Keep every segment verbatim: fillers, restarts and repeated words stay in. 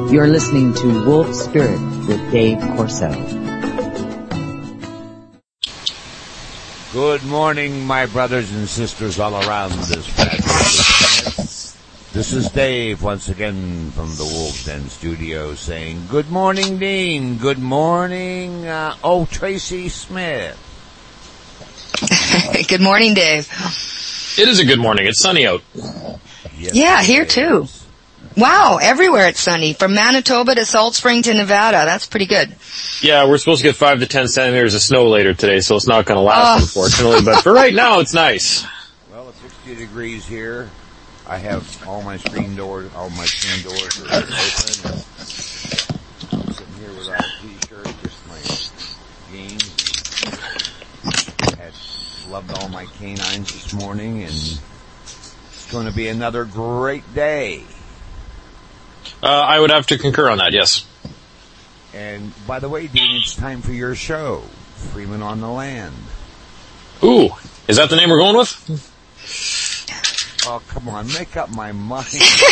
You're listening to Wolf Spirit with Dave Corso. Good morning, my brothers and sisters all around this fabulous planet. This is Dave once again from the Wolf's Den studio saying, good morning, Dean. Good morning, uh, oh, Tracy Smith. Good morning, Dave. It is a good morning. It's sunny out. Yes, yeah, here is. too. Wow, everywhere it's sunny. From Manitoba to Salt Spring to Nevada. That's pretty good. Yeah, we're supposed to get five to ten centimeters of snow later today, so it's not going to last, oh. unfortunately. But for right now, it's nice. Well, it's sixty degrees here. I have all my screen doors, all my screen doors are open. I'm sitting here without a t-shirt, just my jeans. Had loved all my canines this morning, and it's going to be another great day. Uh, I would have to concur on that, yes. And by the way, Dean, it's time for your show, Freeman on the Land. Ooh, is that the name we're going with? Oh, come on, make up my mind.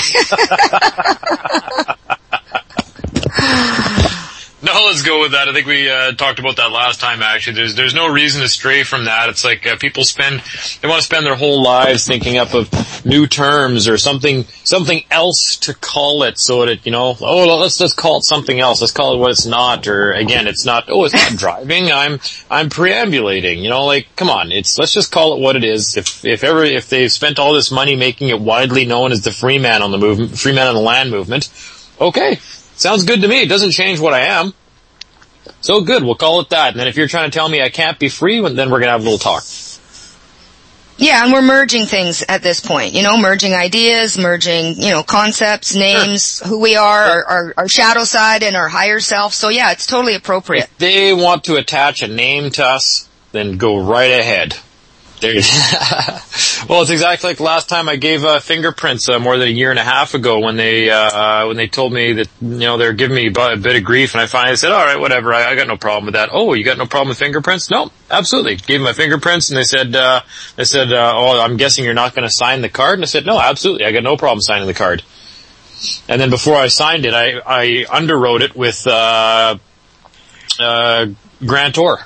No, let's go with that. I think we uh, talked about that last time, actually. There's there's no reason to stray from that. It's like uh, people spend, they want to spend their whole lives thinking up of new terms or something something else to call it so that, you know, oh, let's just call it something else. Let's call it what it's not. Or, again, it's not, oh, it's not driving. I'm I'm preambulating. You know, like, come on. It's Let's just call it what it is. If if ever, if they've spent all this money making it widely known as the free man on the movement, free man on the land movement, okay. Sounds good to me. It doesn't change what I am. So good, we'll call it that. And then if you're trying to tell me I can't be free, then we're going to have a little talk. Yeah, and we're merging things at this point. You know, merging ideas, merging, you know, concepts, names, sure. who we are, our, our, our shadow side and our higher self. So yeah, it's totally appropriate. If they want to attach a name to us, then go right ahead. There you Well, it's exactly like the last time I gave uh, fingerprints uh, more than a year and a half ago when they uh, when they told me that, you know, they were giving me a bit of grief, and I finally said, all right, whatever, I, I got no problem with that. Oh, you got no problem with fingerprints? No, absolutely. Gave them my fingerprints, and they said, uh, they said, uh, oh, I'm guessing you're not going to sign the card? And I said, no, absolutely, I got no problem signing the card. And then before I signed it, I, I underwrote it with uh, uh, grantor.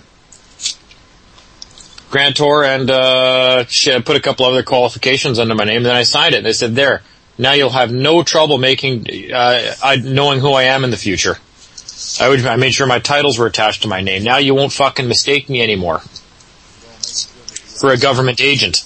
Grantor, and uh put a couple other qualifications under my name, and then I signed it. They said, there, now you'll have no trouble making, uh, I, knowing who I am in the future. I would, I made sure my titles were attached to my name. Now you won't fucking mistake me anymore for a government agent.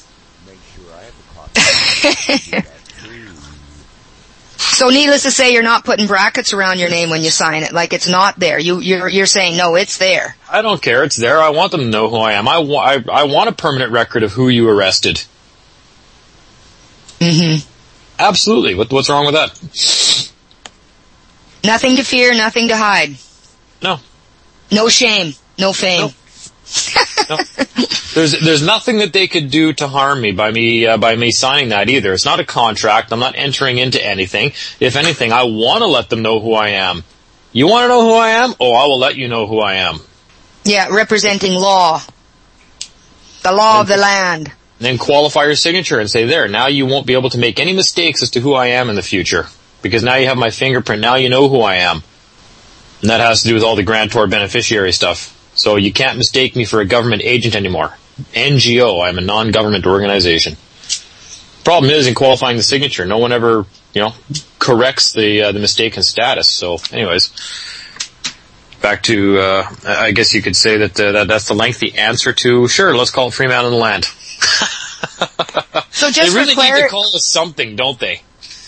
So needless to say, you're not putting brackets around your name when you sign it, like it's not there. You, you're, you're saying, no, it's there. I don't care. It's there. I want them to know who I am. I, wa- I, I want a permanent record of who you arrested. Mm-hmm. Absolutely. What, what's wrong with that? Nothing to fear, nothing to hide. No. No shame, no fame. No. No. There's there's nothing that they could do to harm me by me uh, by me signing that either. It's not a contract. I'm not entering into anything. If anything, I want to let them know who I am. You want to know who I am? Oh, I will let you know who I am. Yeah, representing law. The law and, of the land. Then qualify your signature and say, there, now you won't be able to make any mistakes as to who I am in the future. Because now you have my fingerprint. Now you know who I am. And that has to do with all the grantor beneficiary stuff. So you can't mistake me for a government agent anymore. N G O, I'm a non-government organization. Problem is, in qualifying the signature, no one ever, you know, corrects the uh, the mistaken status. So, anyways, back to, uh, I guess you could say that, uh, that that's the lengthy answer to, sure, let's call it free man on the land. So just they really for clar- need to call us something, don't they?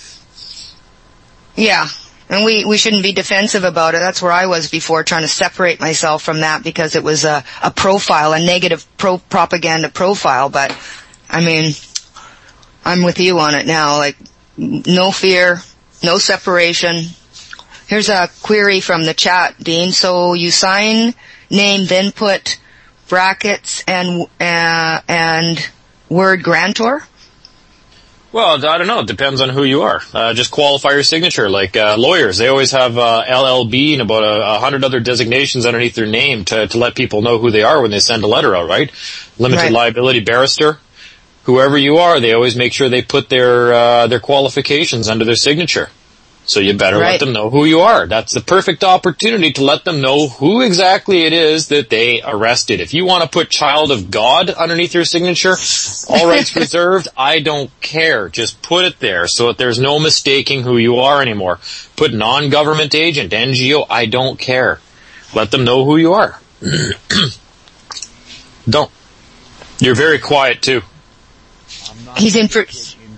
Yeah. And we, we shouldn't be defensive about it. That's where I was before, trying to separate myself from that because it was a, a profile, a negative pro- propaganda profile. But, I mean, I'm with you on it now. Like, no fear, no separation. Here's a query from the chat, Dean. So you sign name, then put brackets and, uh, and word grantor? Well, I don't know. It depends on who you are. Uh, just qualify your signature. Like uh, lawyers, they always have uh, L L B and about a, a hundred other designations underneath their name to, to let people know who they are when they send a letter out, right? Limited right. liability barrister. Whoever you are, they always make sure they put their uh, their qualifications under their signature. So you better Right. let them know who you are. That's the perfect opportunity to let them know who exactly it is that they arrested. If you want to put Child of God underneath your signature, all rights reserved, I don't care. Just put it there so that there's no mistaking who you are anymore. Put non-government agent, N G O, I don't care. Let them know who you are. Don't. You're very quiet too. He's in for...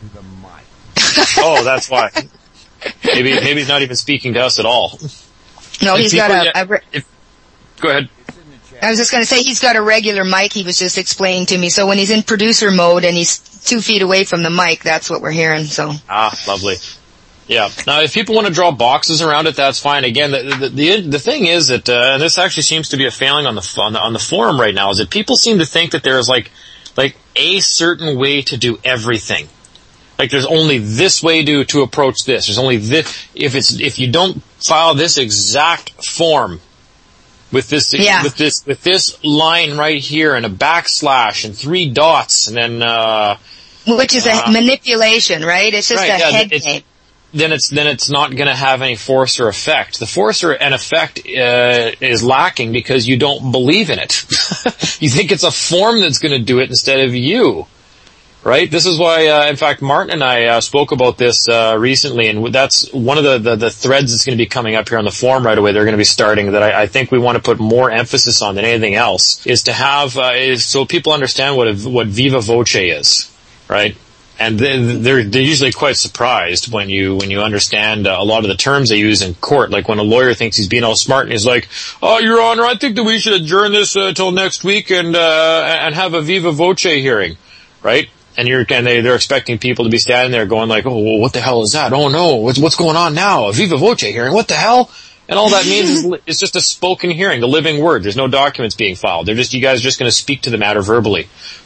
Oh, that's why. Maybe maybe he's not even speaking to us at all. No, If he's got people- a... a re- if- Go ahead. I was just going to say he's got a regular mic he was just explaining to me. So when he's in producer mode and he's two feet away from the mic, that's what we're hearing. So Ah, lovely. Yeah. Now, if people want to draw boxes around it, that's fine. Again, the the the, the thing is that, uh, and this actually seems to be a failing on the, on the on the forum right now, is that people seem to think that there is like like a certain way to do everything. Like there's only this way to to approach this. There's only this. If it's if you don't file this exact form with this Yeah. with this with this line right here and a backslash and three dots and then uh which is a Uh, manipulation, right? It's just right, a yeah, head it's- game. then it's then it's not going to have any force or effect. The force or and effect uh, is lacking because you don't believe in it. You think it's a form that's going to do it instead of you. Right? This is why, uh, in fact, Martin and I uh, spoke about this uh, recently, and that's one of the, the, the threads that's going to be coming up here on the forum right away. They're going to be starting that I, I think we want to put more emphasis on than anything else, is to have, uh, is so people understand what a, what viva voce is, right? And they're, they're usually quite surprised when you when you understand uh, a lot of the terms they use in court. Like when a lawyer thinks he's being all smart and he's like, "Oh, Your Honor, I think that we should adjourn this uh, till next week and uh, and have a viva voce hearing," right? And you're and they they're expecting people to be standing there going like, "Oh, well, what the hell is that? Oh no, what's what's going on now? A viva voce hearing? What the hell?" And all that means is li- it's just a spoken hearing, the living word. There's no documents being filed. They're just you guys are just going to speak to the matter verbally.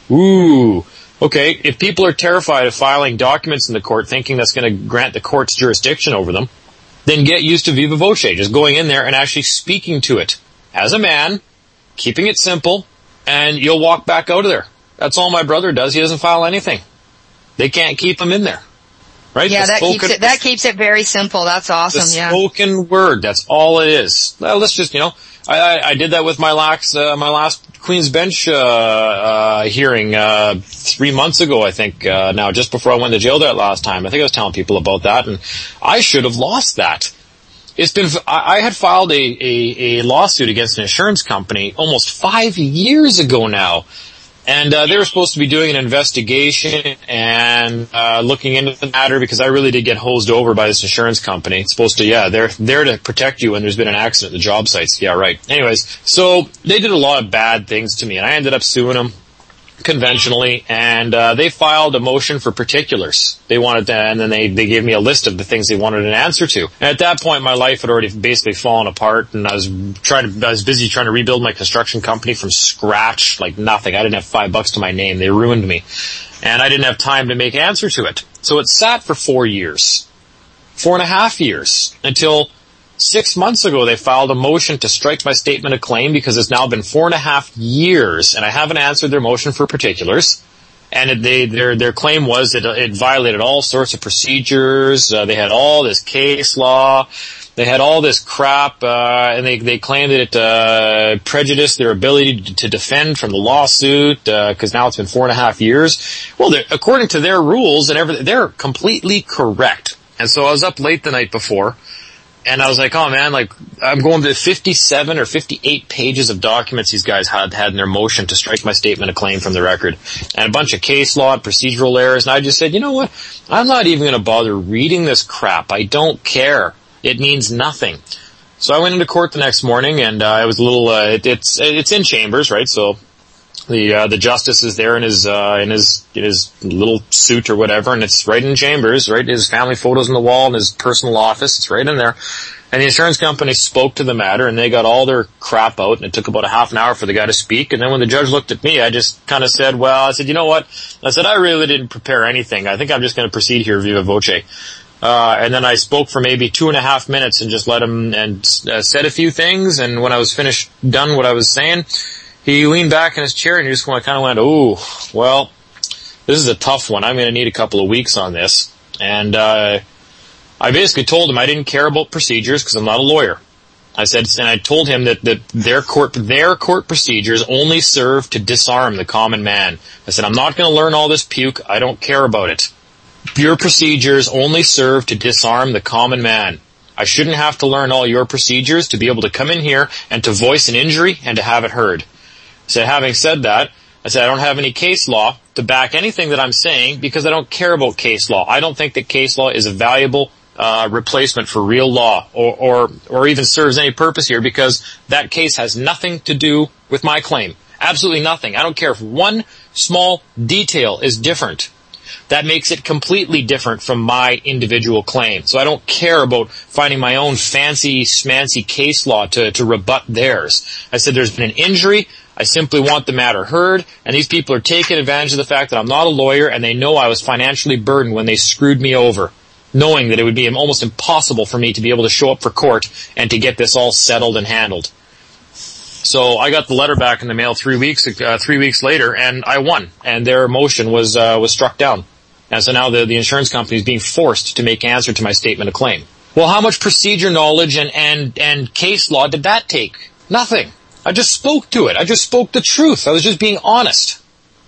Ooh. Okay, if people are terrified of filing documents in the court thinking that's going to grant the court's jurisdiction over them, then get used to viva voce, just going in there and actually speaking to it as a man, keeping it simple, and you'll walk back out of there. That's all my brother does. He doesn't file anything. They can't keep him in there. Right? Yeah, The that spoken- keeps it, that keeps it very simple. That's awesome. the Yeah. spoken word, that's all it is. Well, let's just, you know, I, I, I did that with my last, uh, my last Queen's Bench, uh, uh, hearing, uh, three months ago, I think, uh, now, just before I went to jail that last time. I think I was telling people about that, and I should have lost that. It's been, I, I had filed a, a, a lawsuit against an insurance company almost five years ago now. And uh, they were supposed to be doing an investigation and uh looking into the matter because I really did get hosed over by this insurance company. It's supposed to, yeah, they're there to protect you when there's been an accident at the job sites. Yeah, right. Anyways, so they did a lot of bad things to me, and I ended up suing them conventionally, and uh they filed a motion for particulars. They wanted to, and then they they gave me a list of the things they wanted an answer to. And at that point, my life had already basically fallen apart, and I was trying to I was busy trying to rebuild my construction company from scratch, like nothing. I didn't have five bucks to my name. They ruined me, and I didn't have time to make answer to it. So it sat for four years, four and a half years, until Six months ago, they filed a motion to strike my statement of claim because it's now been four and a half years, and I haven't answered their motion for particulars. And it, they, their their claim was that it violated all sorts of procedures. Uh, they had all this case law. They had all this crap, uh, and they they claimed that it uh, prejudiced their ability to, to defend from the lawsuit because uh, now it's been four and a half years. Well, according to their rules and everything, they're completely correct. And so I was up late the night before. And I was like, oh man, like, I'm going to fifty-seven or fifty-eight pages of documents these guys had had in their motion to strike my statement of claim from the record. And a bunch of case law, procedural errors. And I just said, you know what? I'm not even going to bother reading this crap. I don't care. It means nothing. So I went into court the next morning, and uh, I was a little, uh, it, it's, it's in chambers, right? So the, uh, the justice is there in his, uh, in his, in his little suit or whatever, and it's right in chambers, right? His family photos on the wall in his personal office. It's right in there. And the insurance company spoke to the matter, and they got all their crap out, and it took about a half an hour for the guy to speak. And then when the judge looked at me, I just kind of said, well, I said, you know what? I said, I really didn't prepare anything. I think I'm just going to proceed here viva voce. Uh, and then I spoke for maybe two and a half minutes and just let him, and uh, said a few things. And when I was finished, done what I was saying, he leaned back in his chair and he just kind of went, oh, well, this is a tough one. I'm going to need a couple of weeks on this. And, uh, I basically told him I didn't care about procedures because I'm not a lawyer. I said, and I told him that, that their court, their court procedures only serve to disarm the common man. I said, I'm not going to learn all this puke. I don't care about it. Your procedures only serve to disarm the common man. I shouldn't have to learn all your procedures to be able to come in here and to voice an injury and to have it heard. I said, having said that, I said, I don't have any case law to back anything that I'm saying because I don't care about case law. I don't think that case law is a valuable uh replacement for real law or, or, or even serves any purpose here because that case has nothing to do with my claim. Absolutely nothing. I don't care if one small detail is different. That makes it completely different from my individual claim. So I don't care about finding my own fancy, smancy case law to, to rebut theirs. I said there's been an injury. I simply want the matter heard, and these people are taking advantage of the fact that I'm not a lawyer, and they know I was financially burdened when they screwed me over, knowing that it would be almost impossible for me to be able to show up for court and to get this all settled and handled. So I got the letter back in the mail three weeks, uh, three weeks later, and I won, and their motion was, uh, was struck down. And so now the, the insurance company is being forced to make answer to my statement of claim. Well, how much procedure knowledge and, and, and case law did that take? Nothing. I just spoke to it. I just spoke the truth. I was just being honest.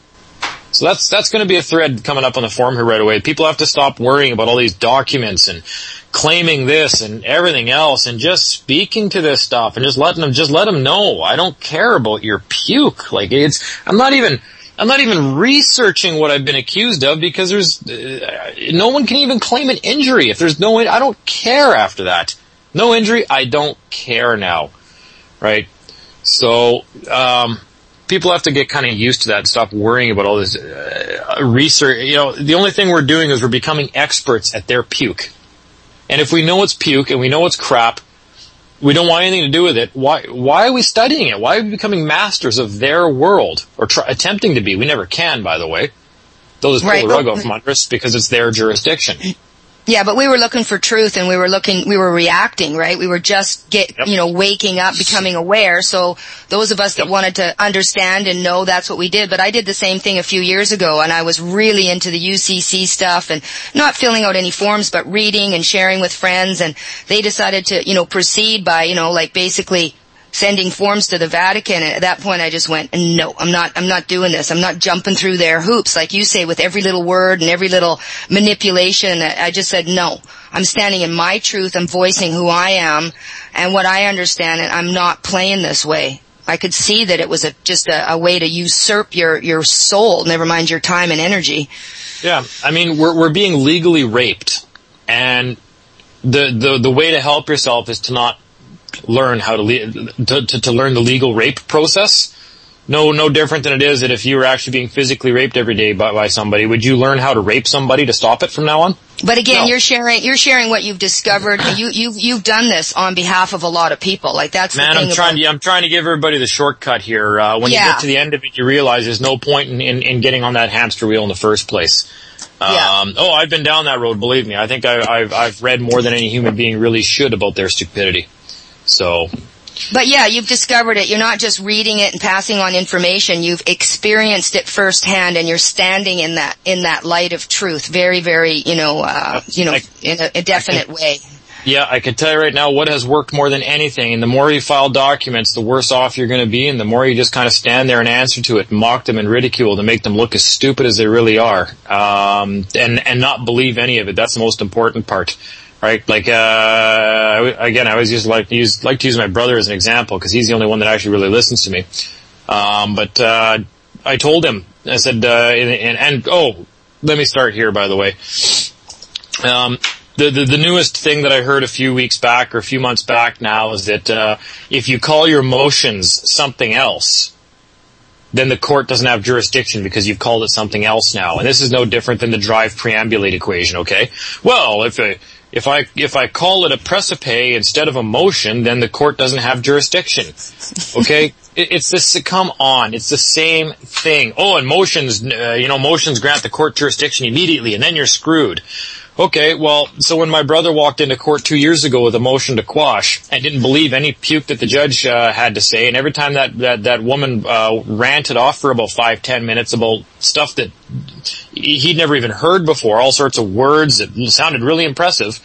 So that's, that's going to be a thread coming up on the forum here right away. People have to stop worrying about all these documents and claiming this and everything else and just speaking to this stuff and just letting them, just let them know. I don't care about your puke. Like it's, I'm not even, I'm not even researching what I've been accused of because there's, uh, no one can even claim an injury. If there's no, I don't care after that. No injury, I don't care now. Right? So, um, people have to get kind of used to that and stop worrying about all this uh, research. You know, the only thing we're doing is we're becoming experts at their puke. And if we know it's puke and we know it's crap, we don't want anything to do with it. Why, why are we studying it? Why are we becoming masters of their world? Or try, attempting to be. We never can, by the way. They'll just pull right. the rug out from under us because it's their jurisdiction. Yeah, but we were looking for truth and we were looking, we were reacting, right? We were just get, yep. you know, waking up, becoming aware. So those of us that yep. wanted to understand and know, that's what we did. But I did the same thing a few years ago and I was really into the U C C stuff and not filling out any forms, but reading and sharing with friends. And they decided to, you know, proceed by, you know, like basically sending forms to the Vatican, and at that point I just went, no, I'm not, I'm not doing this. I'm not jumping through their hoops, like you say, with every little word and every little manipulation. I just said, no, I'm standing in my truth. I'm voicing who I am and what I understand, and I'm not playing this way. I could see that it was a, just a, a way to usurp your, your soul, never mind your time and energy. Yeah, I mean, we're, we're being legally raped, and the, the, the way to help yourself is to not learn how to, le- to, to, to learn the legal rape process. No, no different than it is that if you were actually being physically raped every day by, by somebody, would you learn how to rape somebody to stop it from now on? But again, no. you're sharing, you're sharing what you've discovered. You, you, you've done this on behalf of a lot of people. Like that's Man, the thing I'm trying about- to, I'm trying to give everybody the shortcut here. Uh, when yeah. you get to the end of it, you realize there's no point in, in, in getting on that hamster wheel in the first place. Um, yeah. oh, I've been down that road, believe me. I think I, I've, I've read more than any human being really should about their stupidity. So. But yeah, you've discovered it. You're not just reading it and passing on information. You've experienced it firsthand, and you're standing in that in that light of truth, very, very, you know, uh, you know, I, in a, a definite can, way. Yeah, I can tell you right now what has worked more than anything. And the more you file documents, the worse off you're going to be, and the more you just kind of stand there and answer to it, and mock them and ridicule to make them look as stupid as they really are, um, and and not believe any of it. That's the most important part. Right, like, uh, again, I always used to like to use, like to use my brother as an example, because he's the only one that actually really listens to me. Um, but, uh, I told him, I said, uh, and, and, and, oh, let me start here, by the way. Um, the, the, the newest thing that I heard a few weeks back, or a few months back now, is that, uh, if you call your motions something else, then the court doesn't have jurisdiction because you've called it something else now. And this is no different than the drive preambulate equation, okay? Well, if a, If I, if I call it a precipice instead of a motion, then the court doesn't have jurisdiction. Okay? it, it's this, come on, it's the same thing. Oh, and motions, uh, you know, motions grant the court jurisdiction immediately, and then you're screwed. Okay, well, so when my brother walked into court two years ago with a motion to quash and didn't believe any puke that the judge uh, had to say, and every time that that, that woman uh, ranted off for about five, ten minutes about stuff that he'd never even heard before, all sorts of words that sounded really impressive,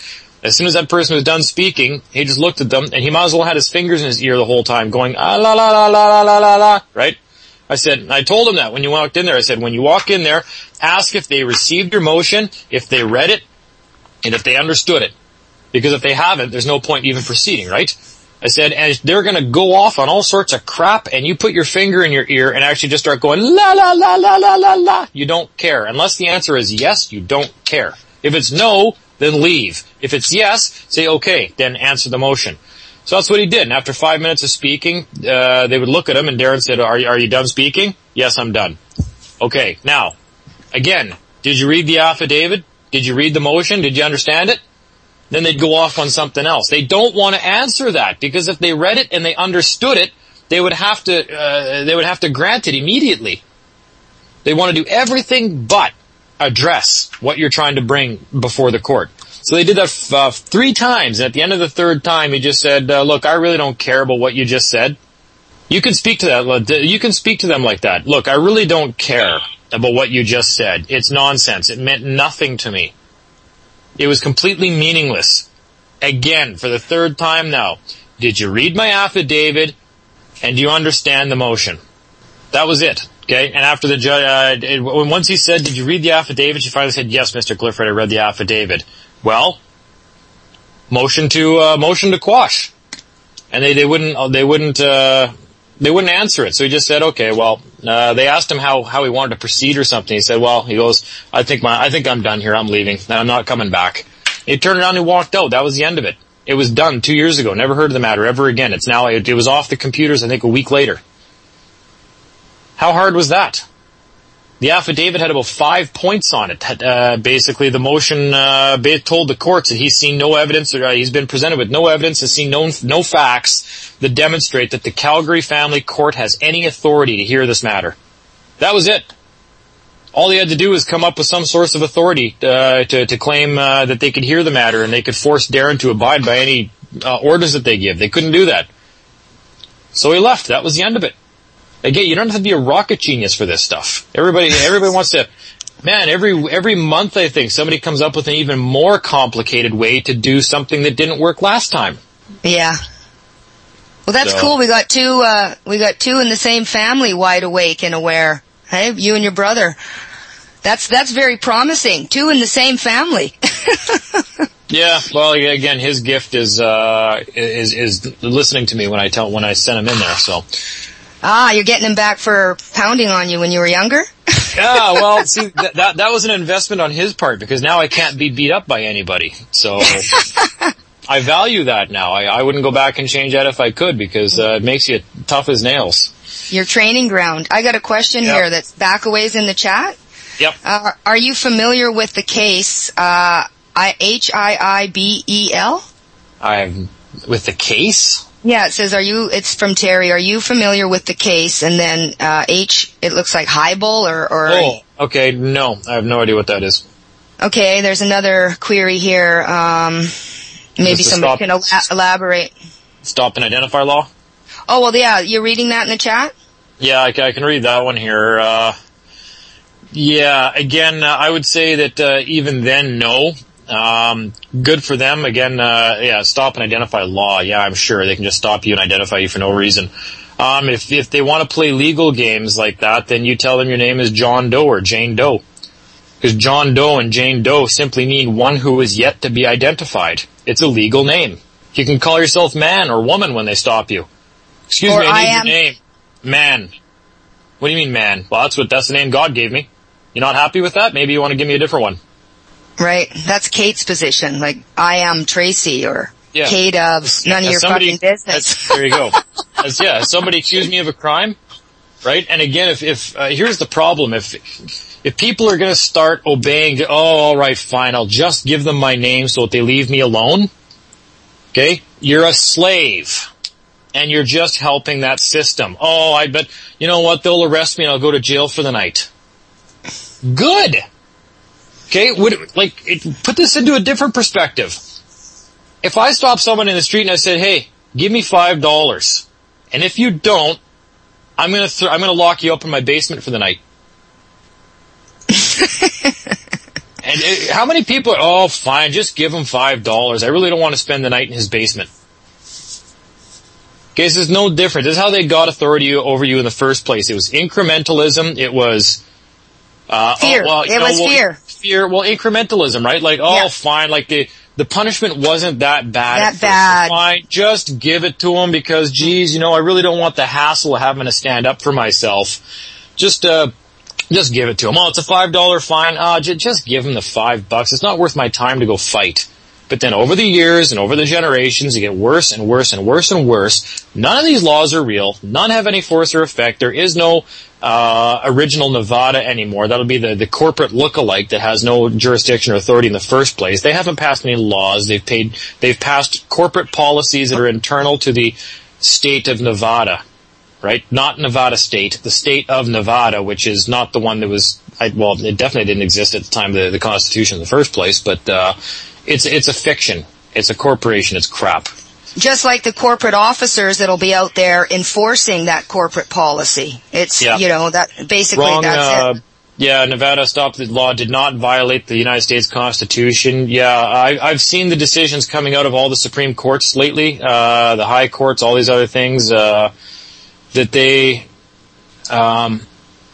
As soon as that person was done speaking, he just looked at them, and he might as well had his fingers in his ear the whole time going, ah, la, la, la, la, la, la, la, la, right? I said, I told him that when you walked in there, I said, when you walk in there, ask if they received your motion, if they read it, and if they understood it. Because if they haven't, there's no point even proceeding, right? I said, and they're gonna go off on all sorts of crap, and you put your finger in your ear and actually just start going, la, la, la, la, la, la, la. You don't care. Unless the answer is yes, you don't care. If it's no, then leave. If it's yes, say okay, then answer the motion. So that's what he did. And after five minutes of speaking, uh, they would look at him, and Darren said, are you, are you done speaking? Yes, I'm done. Okay, now, again, did you read the affidavit? Did you read the motion? Did you understand it? Then they'd go off on something else. They don't want to answer that, because if they read it and they understood it, they would have to, uh, they would have to grant it immediately. They want to do everything but address what you're trying to bring before the court. So they did that uh, three times, and at the end of the third time, he just said, uh, look, I really don't care about what you just said. You can speak to that, you can speak to them like that. Look, I really don't care about what you just said. It's nonsense. It meant nothing to me. It was completely meaningless. Again, for the third time now, did you read my affidavit, and do you understand the motion? That was it. Okay, and after the judge, uh, it, once he said, did you read the affidavit? She finally said, yes, Mister Clifford, I read the affidavit. Well, motion to, uh, motion to quash. And they, they wouldn't, they wouldn't, uh, they wouldn't answer it. So he just said, okay, well, uh, they asked him how, how he wanted to proceed or something. He said, well, he goes, I think my, I think I'm done here. I'm leaving. I'm not coming back. He turned around and walked out. That was the end of it. It was done two years ago. Never heard of the matter ever again. It's now, it, it was off the computers, I think, a week later. How hard was that? The affidavit had about five points on it. Uh, basically, the motion uh, told the courts that he's seen no evidence, or uh, he's been presented with no evidence, has seen no, no facts that demonstrate that the Calgary Family Court has any authority to hear this matter. That was it. All he had to do was come up with some source of authority uh, to, to claim uh, that they could hear the matter, and they could force Darren to abide by any uh, orders that they give. They couldn't do that. So he left. That was the end of it. Again, you don't have to be a rocket genius for this stuff. Everybody, everybody wants to, man, every, every month I think somebody comes up with an even more complicated way to do something that didn't work last time. Yeah. Well, that's so cool. We got two, uh, we got two in the same family wide awake and aware. Hey, you and your brother. That's, that's very promising. Two in the same family. Yeah, well, again, his gift is, uh, is, is listening to me when I tell, when I send him in there, so. Ah, you're getting him back for pounding on you when you were younger? Yeah, well, see, that, that that was an investment on his part, because now I can't be beat up by anybody. So I value that now. I, I wouldn't go back and change that if I could, because uh, it makes you tough as nails. Your training ground. I got a question yep. here that's back a ways in the chat. Yep. Uh, are you familiar with the case uh, H I I B E L? I'm with the case? Yeah, it says, are you, it's from Terry, are you familiar with the case? And then, uh, H, it looks like Heibel or, or... Oh, okay, no, I have no idea what that is. Okay, there's another query here, um, maybe somebody stop, can el- elaborate. Stop and identify law? Oh, well, yeah, you're reading that in the chat? Yeah, I, I can read that one here, uh, yeah, again, uh, I would say that, uh, even then, no. Um, good for them. Again, uh, yeah, stop and identify law. Yeah, I'm sure they can just stop you and identify you for no reason. Um, if, if they want to play legal games like that, then you tell them your name is John Doe or Jane Doe. Because John Doe and Jane Doe simply mean one who is yet to be identified. It's a legal name. You can call yourself man or woman when they stop you. Excuse or me, I need I am- your name. Man. What do you mean, man? Well, that's what, that's the name God gave me. You're not happy with that? Maybe you want to give me a different one. Right. That's Kate's position. Like, I am Tracy or yeah. Kate of none of your somebody, fucking business. There you go. As, yeah, somebody accused me of a crime, right? And again, if, if, uh, here's the problem. If, if people are gonna start obeying, oh, alright, fine, I'll just give them my name so that they leave me alone. Okay? You're a slave. And you're just helping that system. Oh, I bet, you know what, they'll arrest me and I'll go to jail for the night. Good! Okay, would, like, it, put this into a different perspective. If I stop someone in the street and I said, hey, give me five dollars, and if you don't, I'm gonna, th- I'm gonna lock you up in my basement for the night. And it, how many people are, oh, fine, just give him five dollars. I really don't want to spend the night in his basement. Okay, this is no different. This is how they got authority over you in the first place. It was incrementalism. It was... Uh, fear. Oh, well, it know, was well, fear. Fear. Well, incrementalism, right? Like, oh, yeah. fine. Like, the, the punishment wasn't that bad. That bad. Fine. Just give it to him because, geez, you know, I really don't want the hassle of having to stand up for myself. Just, uh, just give it to him. Oh, it's a five dollar fine. Uh, j- just give him the five bucks. It's not worth my time to go fight. But then over the years and over the generations, they get worse and worse and worse and worse. None of these laws are real. None have any force or effect. There is no uh original Nevada anymore. That'll be the, the corporate lookalike that has no jurisdiction or authority in the first place. They haven't passed any laws. They've paid, they've passed corporate policies that are internal to the state of Nevada, right? Not Nevada state, the state of Nevada, which is not the one that was, I, well, it definitely didn't exist at the time of the, the Constitution in the first place, but uh It's it's a fiction. It's a corporation. It's crap. Just like the corporate officers that'll be out there enforcing that corporate policy. It's, yeah. you know, that basically Wrong, that's uh, it. Yeah, Nevada Stop the Law did not violate the United States Constitution. Yeah, I, I've seen the decisions coming out of all the Supreme Courts lately, uh, the high courts, all these other things, uh, that they, um,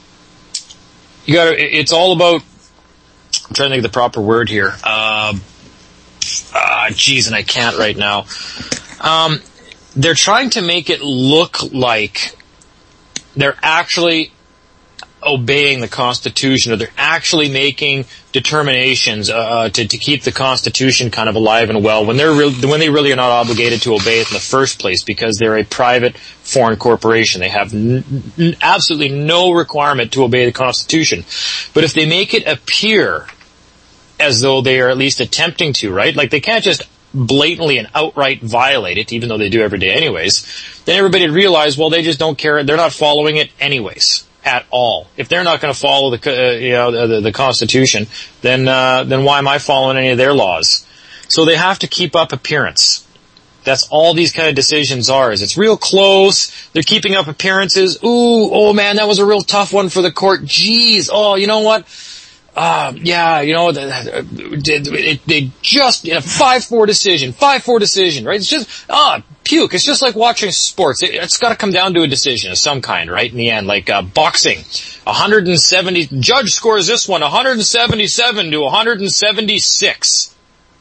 you gotta, it's all about, I'm trying to think of the proper word here, um, Ah, geez, and I can't right now. Um, they're trying to make it look like they're actually obeying the Constitution, or they're actually making determinations uh, to, to keep the Constitution kind of alive and well, when they're re- when they really are not obligated to obey it in the first place, because they're a private foreign corporation. They have n- n- absolutely no requirement to obey the Constitution. But if they make it appear as though they are at least attempting to, right? Like, they can't just blatantly and outright violate it, even though they do every day anyways. Then everybody would realize, well, they just don't care. They're not following it anyways, at all. If they're not going to follow the, uh, you know, the, the Constitution, then, uh, then why am I following any of their laws? So they have to keep up appearance. That's all these kind of decisions are, is it's real close. They're keeping up appearances. Ooh, oh man, that was a real tough one for the court. Jeez, oh, you know what? Uh, yeah, you know, they, they just, you know, five four decision, five four decision, right? It's just, ah, puke. It's just like watching sports. It, it's gotta come down to a decision of some kind, right? In the end, like, uh, boxing. one hundred seventy, judge scores this one, one hundred seventy-seven to one hundred seventy-six.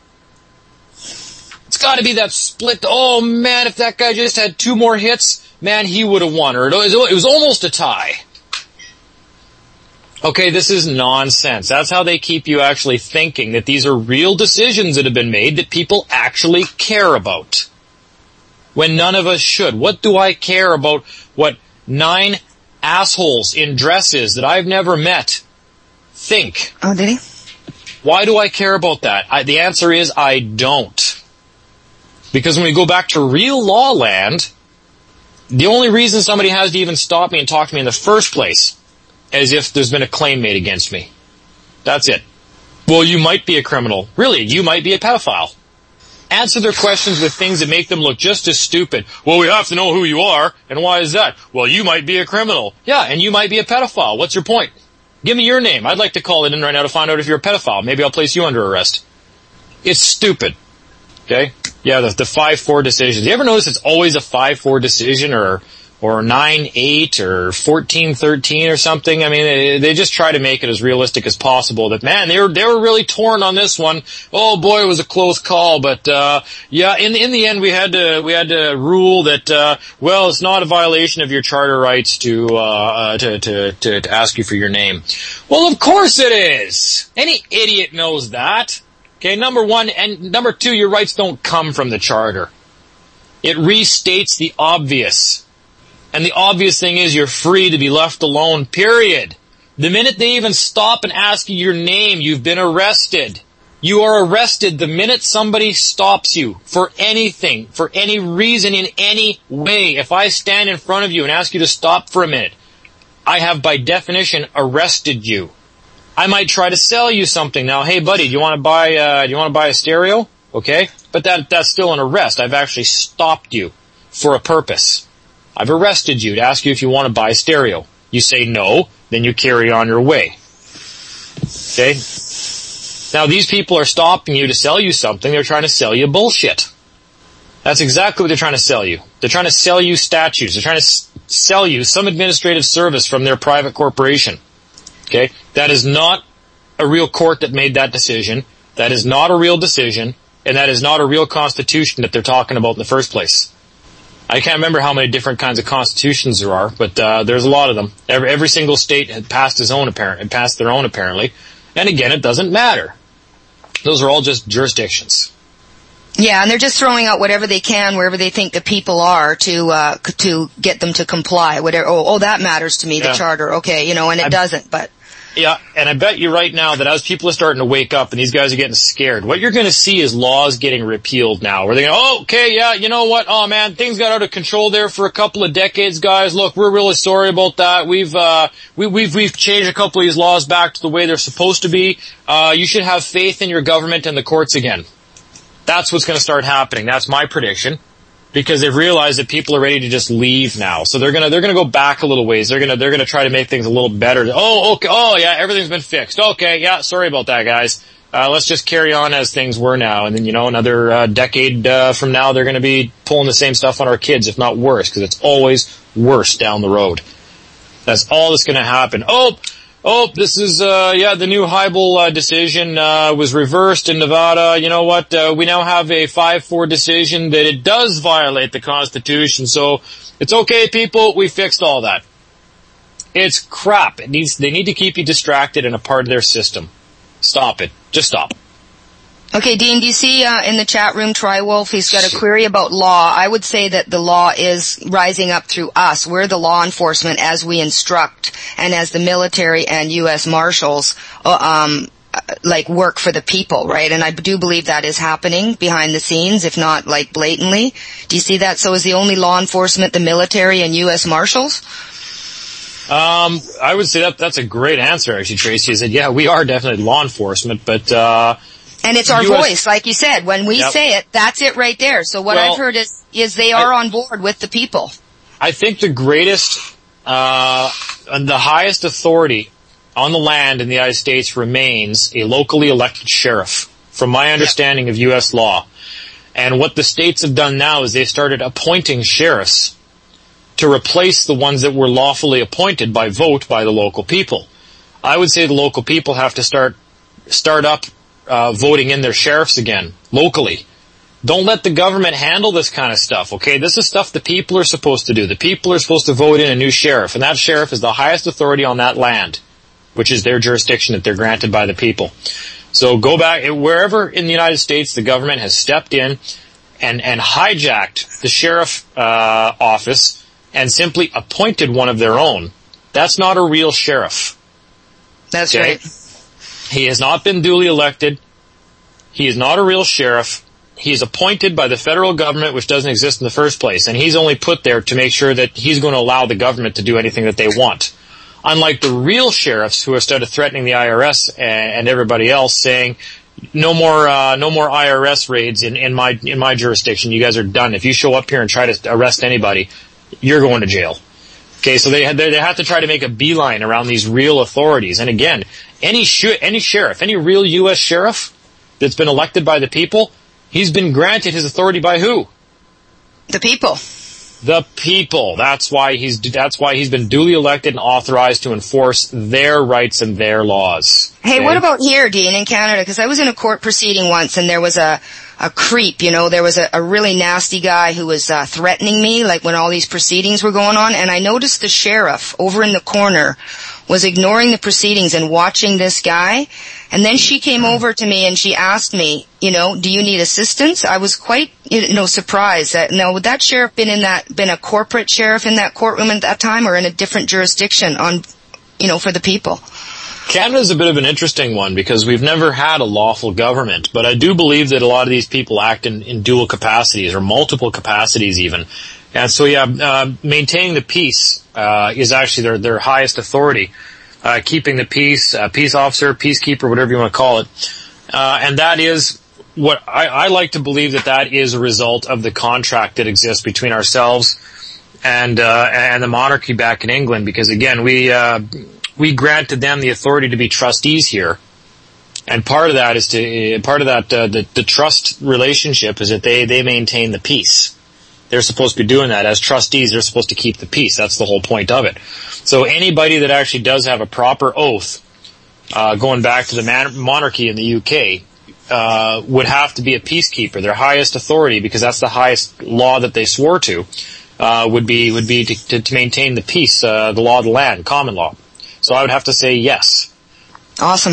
It's gotta be that split. Oh man, if that guy just had two more hits, man, he would have won, or it was, it was almost a tie. Okay, this is nonsense. That's how they keep you actually thinking that these are real decisions that have been made that people actually care about. When none of us should. What do I care about what nine assholes in dresses that I've never met think? Oh, did he? Why do I care about that? I, the answer is I don't. Because when we go back to real law land, the only reason somebody has to even stop me and talk to me in the first place as if there's been a claim made against me. That's it. Well, you might be a criminal. Really, you might be a pedophile. Answer their questions with things that make them look just as stupid. Well, we have to know who you are, and why is that? Well, you might be a criminal. Yeah, and you might be a pedophile. What's your point? Give me your name. I'd like to call it in right now to find out if you're a pedophile. Maybe I'll place you under arrest. It's stupid. Okay? Yeah, the, the five four decisions. You ever notice it's always a five four decision, or or nine eight or fourteen thirteen or something? I mean, they, they just try to make it as realistic as possible that, man, they were, they were really torn on this one. Oh boy, it was a close call, but, uh, yeah, in, in the end we had to, we had to rule that, uh, well, it's not a violation of your charter rights to, uh, to, to, to, to ask you for your name. Well, of course it is! Any idiot knows that. Okay, number one, and number two, your rights don't come from the charter. It restates the obvious. And the obvious thing is you're free to be left alone, period. The minute they even stop and ask you your name, you've been arrested. You are arrested the minute somebody stops you for anything, for any reason, in any way. If I stand in front of you and ask you to stop for a minute, I have by definition arrested you. I might try to sell you something. Now, hey buddy, do you want to buy, uh, do you want to buy a stereo? Okay. But that, that's still an arrest. I've actually stopped you for a purpose. I've arrested you to ask you if you want to buy a stereo. You say no, then you carry on your way. Okay? Now, these people are stopping you to sell you something. They're trying to sell you bullshit. That's exactly what they're trying to sell you. They're trying to sell you statutes. They're trying to s- sell you some administrative service from their private corporation. Okay? That is not a real court that made that decision. That is not a real decision. And that is not a real constitution that they're talking about in the first place. I can't remember how many different kinds of constitutions there are, but uh, there's a lot of them. Every, every single state had passed its own apparent, had passed their own apparently. And again, it doesn't matter. Those are all just jurisdictions. Yeah, and they're just throwing out whatever they can wherever they think the people are to uh to get them to comply. Whatever. Oh, oh, that matters to me, Yeah. the charter. Okay, you know, and it I, doesn't. But yeah, and I bet you right now that as people are starting to wake up and these guys are getting scared, what you're going to see is laws getting repealed now. Where they're going, oh, okay, yeah, you know what? Oh man, things got out of control there for a couple of decades, guys. Look, we're really sorry about that. We've uh we, we've we've changed a couple of these laws back to the way they're supposed to be. Uh, you should have faith in your government and the courts again. That's what's going to start happening. That's my prediction, because they've realized that people are ready to just leave now. So they're gonna they're gonna go back a little ways. They're gonna they're gonna try to make things a little better. Oh, okay. Oh, yeah. Everything's been fixed. Okay. Yeah. Sorry about that, guys. Uh, let's just carry on as things were now. And then, you know, another uh, decade uh, from now, they're going to be pulling the same stuff on our kids, if not worse, because it's always worse down the road. That's all that's going to happen. Oh. Oh, this is, uh, yeah, the new Heibel uh, decision uh, was reversed in Nevada. You know what? Uh, we now have a five four decision that it does violate the Constitution. So it's okay, people. We fixed all that. It's crap. It needs, they need to keep you distracted and a part of their system. Stop it. Just stop. okay, Dean, do you see uh, in the chat room, Tri-Wolf, he's got a query about law. I would say that the law is rising up through us. We're the law enforcement as we instruct and as the military and U S Marshals uh, um like work for the people, right? And I do believe that is happening behind the scenes, if not like blatantly. Do you see that? So is the only law enforcement the military and U S Marshals? Um, I would say that that's a great answer, actually, Tracy. He said, yeah, we are definitely law enforcement, but uh and it's our U S voice, like you said. When we Yep. say it, that's it right there. So what Well, I've heard is, is they are I- on board with the people. I think the greatest, uh, and the highest authority on the land in the United States remains a locally elected sheriff, from my understanding of U S law. And what the states have done now is they've started appointing sheriffs to replace the ones that were lawfully appointed by vote by the local people. I would say the local people have to start, start up, uh, voting in their sheriffs again, locally. Don't let the government handle this kind of stuff, okay? This is stuff the people are supposed to do. The people are supposed to vote in a new sheriff, and that sheriff is the highest authority on that land, which is their jurisdiction that they're granted by the people. So go back, wherever in the United States the government has stepped in and, and hijacked the sheriff uh, office and simply appointed one of their own, that's not a real sheriff. That's Okay? right. He has not been duly elected. He is not a real sheriff. He is appointed by the federal government, which doesn't exist in the first place, and he's only put there to make sure that he's going to allow the government to do anything that they want. Unlike the real sheriffs who have started threatening the I R S and, and everybody else, saying, "No more, uh, no more I R S raids in, in my in my jurisdiction. You guys are done. If you show up here and try to arrest anybody, you're going to jail." Okay, so they had, they have to try to make a beeline around these real authorities. And again, any sh- any sheriff, any real U S sheriff that's been elected by the people, he's been granted his authority by who? The people. The people. That's why he's that's why he's been duly elected and authorized to enforce their rights and their laws. Hey, Okay? what about here, Dean, in Canada? Because I was in a court proceeding once, and there was a a creep, you know, there was a, a really nasty guy who was uh, threatening me, like when all these proceedings were going on, and I noticed the sheriff over in the corner was ignoring the proceedings and watching this guy, and then she came over to me and she asked me, you know, do you need assistance? I was quite, you know, surprised that, now, would that sheriff been in that, been a corporate sheriff in that courtroom at that time, or in a different jurisdiction on, you know, for the people? Canada's a bit of an interesting one because we've never had a lawful government, but I do believe that a lot of these people act in, in dual capacities or multiple capacities even. And so, yeah, uh, maintaining the peace uh, is actually their, their highest authority. Uh, keeping the peace, uh, peace officer, peacekeeper, whatever you want to call it. Uh, and that is what I, I like to believe that that is a result of the contract that exists between ourselves and uh, and the monarchy back in England, because again, we uh, we granted them the authority to be trustees here, And part of that is to, part of that, uh, the, the trust relationship is that they, they maintain the peace. They're supposed to be doing that. As trustees, they're supposed to keep the peace. That's the whole point of it. So anybody that actually does have a proper oath, uh, going back to the man- monarchy in the U K, uh, would have to be a peacekeeper. Their highest authority, because that's the highest law that they swore to, uh, would be, would be to, to, to maintain the peace, uh, the law of the land, common law. So I would have to say yes. Awesome.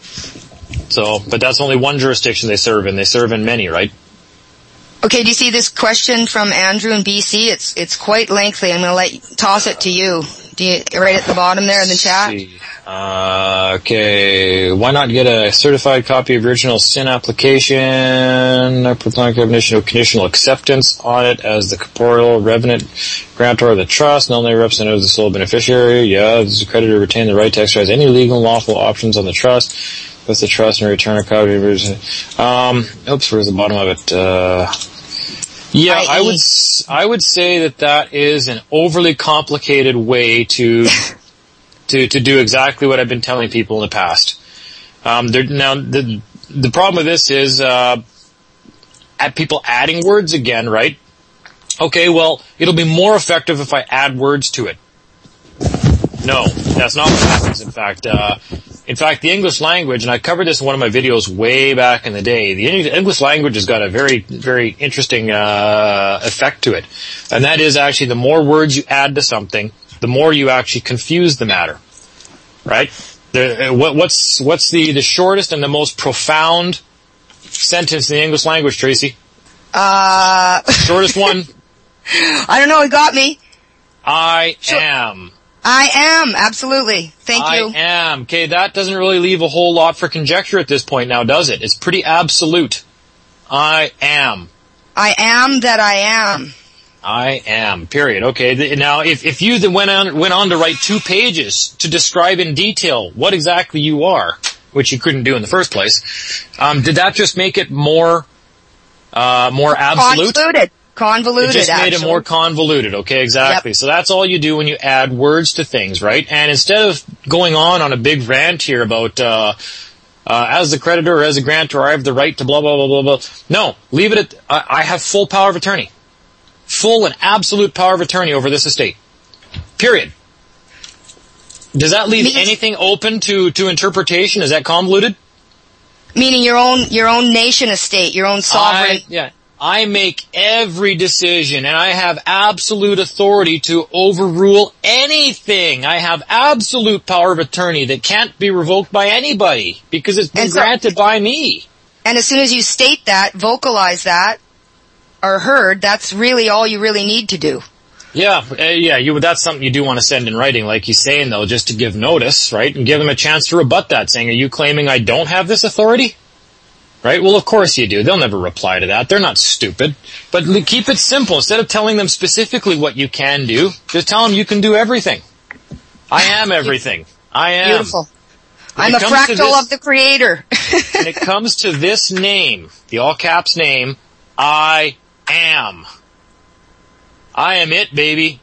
So, but that's only one jurisdiction they serve in. They serve in many, right? Okay, do you see this question from Andrew in B C? It's it's quite lengthy. I'm going to let toss it to you. Do you right at the bottom there in the chat? Uh, okay. Why not get a certified copy of original S I N application? Platonic definition of conditional acceptance on it as the corporeal revenant grantor of the trust, not only representative of the sole beneficiary. Yeah, does the creditor retain the right to exercise any legal and lawful options on the trust? With the trust and return a copy of it. Um, oops, where's the bottom of it? Uh, yeah, I, I would, I would say that that is an overly complicated way to, to, to do exactly what I've been telling people in the past. Um, there, now, the, the problem with this is, uh, at people adding words again, right? Okay, well, it'll be more effective if I add words to it. No, that's not what happens, in fact. Uh, in fact, the English language, and I covered this in one of my videos way back in the day, the English language has got a very, very interesting uh, effect to it. And that is actually the more words you add to something, the more you actually confuse the matter. Right? The, what, what's what's the, the shortest and the most profound sentence in the English language, Tracy? Uh... Shortest one? I don't know, it got me. I sure. am. I am, absolutely. Thank you. I am. Okay, that doesn't really leave a whole lot for conjecture at this point now, does it? It's pretty absolute. I am. I am that I am. I am, period. Okay, now if, if you then went on, went on to write two pages to describe in detail what exactly you are, which you couldn't do in the first place, um, did that just make it more, uh, more absolute? Convoluted. Convoluted, It just made actually. it more convoluted, okay, exactly. Yep. So that's all you do when you add words to things, right? And instead of going on on a big rant here about, uh, uh, as the creditor or as a grantor, I have the right to blah, blah, blah, blah, blah. No, leave it at, I, I have full power of attorney. Full and absolute power of attorney over this estate. Period. Does that leave Means, anything open to, to interpretation? Is that convoluted? Meaning your own, your own nation estate, your own sovereign. I, yeah. I make every decision, and I have absolute authority to overrule anything. I have absolute power of attorney that can't be revoked by anybody because it's been so, granted by me. And as soon as you state that, vocalize that, or heard, that's really all you really need to do. Yeah, uh, yeah, you, that's something you do want to send in writing, like he's saying, though, just to give notice, right, and give them a chance to rebut that, saying, are you claiming I don't have this authority? Right? Well, of course you do. They'll never reply to that. They're not stupid. But keep it simple. Instead of telling them specifically what you can do, just tell them you can do everything. I am everything. I am. Beautiful. I'm a fractal this, of the Creator. When it comes to this name, the all caps name, I am. I am it, baby.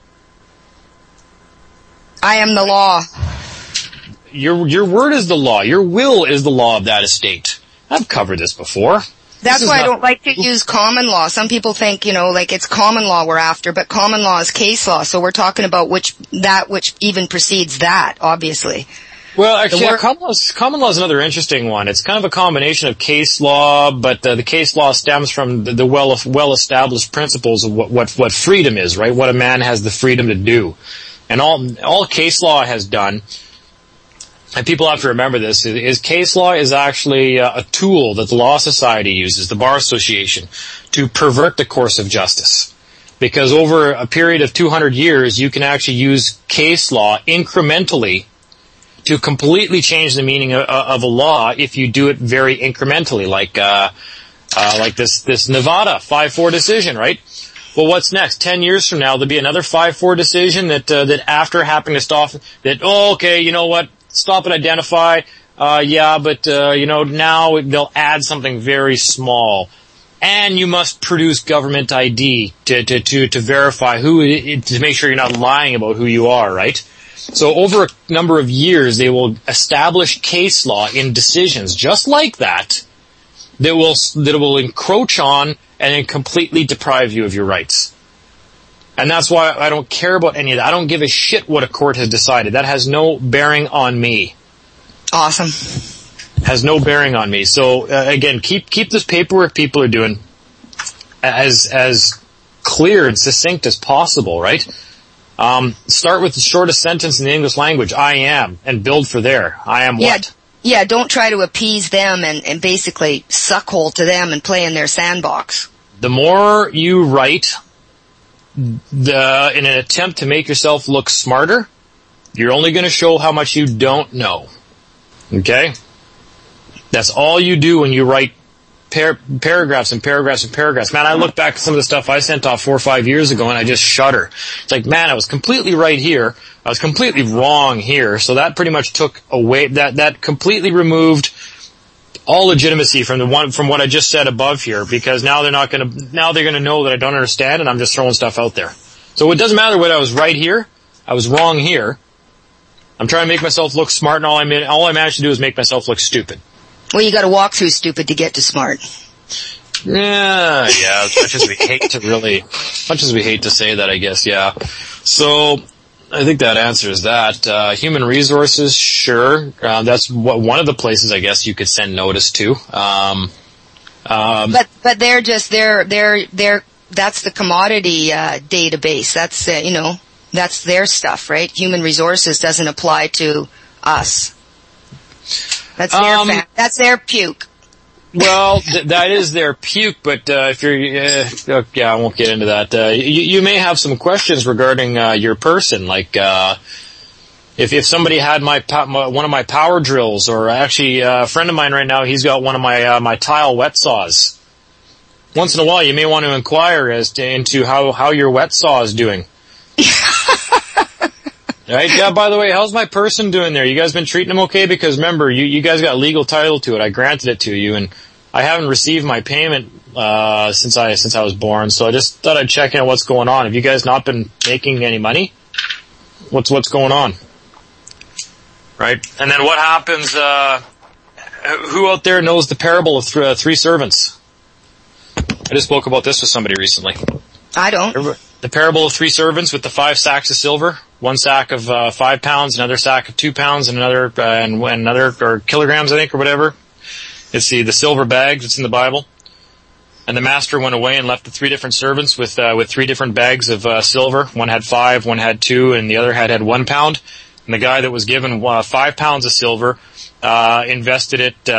I am the law. Your, your word is the law. Your will is the law of that estate. I've covered this before. That's this why not- I don't like to use common law. Some people think, you know, like it's common law we're after, but common law is case law. So we're talking about which, that which even precedes that, obviously. Well, actually, The yeah, wor- common, law is, common law is another interesting one. It's kind of a combination of case law, but uh, the case law stems from the, the well, well-established principles of what, what, what freedom is, right? What a man has the freedom to do. And all, all case law has done, and people have to remember this, is case law is actually uh, a tool that the Law Society uses, the Bar Association, to pervert the course of justice. Because over a period of two hundred years, you can actually use case law incrementally to completely change the meaning of, of a law if you do it very incrementally, like uh, uh like this this Nevada five four decision, right? Well, what's next? Ten years from now, there'll be another five four decision that uh, that after happening to stop that. Oh, okay, you know what? Stop and identify. Uh, yeah, but uh, you know now they'll add something very small, and you must produce government I D to to to, to verify who it, to make sure you're not lying about who you are, right? So over a number of years, they will establish case law in decisions just like that that will that will encroach on and then completely deprive you of your rights. And that's why I don't care about any of that. I don't give a shit what a court has decided. That has no bearing on me. Awesome. Has no bearing on me. So uh, again, keep keep this paperwork people are doing as as clear and succinct as possible, right? Um, start with the shortest sentence in the English language. I am, and build for there. I am yeah, what? Yeah, don't try to appease them and, and basically suckhole to them and play in their sandbox. The more you write, the in an attempt to make yourself look smarter, you're only going to show how much you don't know. Okay? That's all you do when you write par- paragraphs and paragraphs and paragraphs. Man, I look back at some of the stuff I sent off four or five years ago and I just shudder. It's like, man, I was completely right here. I was completely wrong here. So that pretty much took away, that, that completely removed all legitimacy from the one, from what I just said above here, because now they're not gonna, now they're gonna know that I don't understand and I'm just throwing stuff out there. So it doesn't matter whether I was right here, I was wrong here. I'm trying to make myself look smart and all I made, all I managed to do is make myself look stupid. Well, you gotta walk through stupid to get to smart. Yeah, yeah, as much as we hate to really, as much as we hate to say that, I guess, yeah. So, I think that answers that. Uh, human resources, sure. Uh, that's what, one of the places I guess you could send notice to. Um, um, but, but they're just, they're, they're, they're, that's the commodity, uh, database. That's, uh, you know, that's their stuff, right? Human resources doesn't apply to us. That's their, um, fa- that's their puke. Well, th- that is their puke, but uh, if you're, uh, yeah, I won't get into that. Uh, you, you may have some questions regarding uh, your person, like uh, if if somebody had my, my one of my power drills, or actually uh, a friend of mine right now, he's got one of my uh, my tile wet saws. Once in a while, you may want to inquire as to into how how your wet saw is doing. Right? Yeah, by the way, how's my person doing there? You guys been treating him okay? Because remember, you, you guys got legal title to it. I granted it to you, and I haven't received my payment, uh, since I, since I was born, so I just thought I'd check in on what's going on. Have you guys not been making any money? What's, what's going on? Right? And then what happens, uh, who out there knows the parable of th- uh, three servants? I just spoke about this with somebody recently. I don't. The parable of three servants with the five sacks of silver. One sack of uh, five pounds, another sack of two pounds, and another uh, and another or kilograms, I think, or whatever. It's the the silver bags. It's in the Bible. And the master went away and left the three different servants with uh, with three different bags of uh, silver. One had five, one had two, and the other had had one pound. And the guy that was given uh, five pounds of silver uh invested it.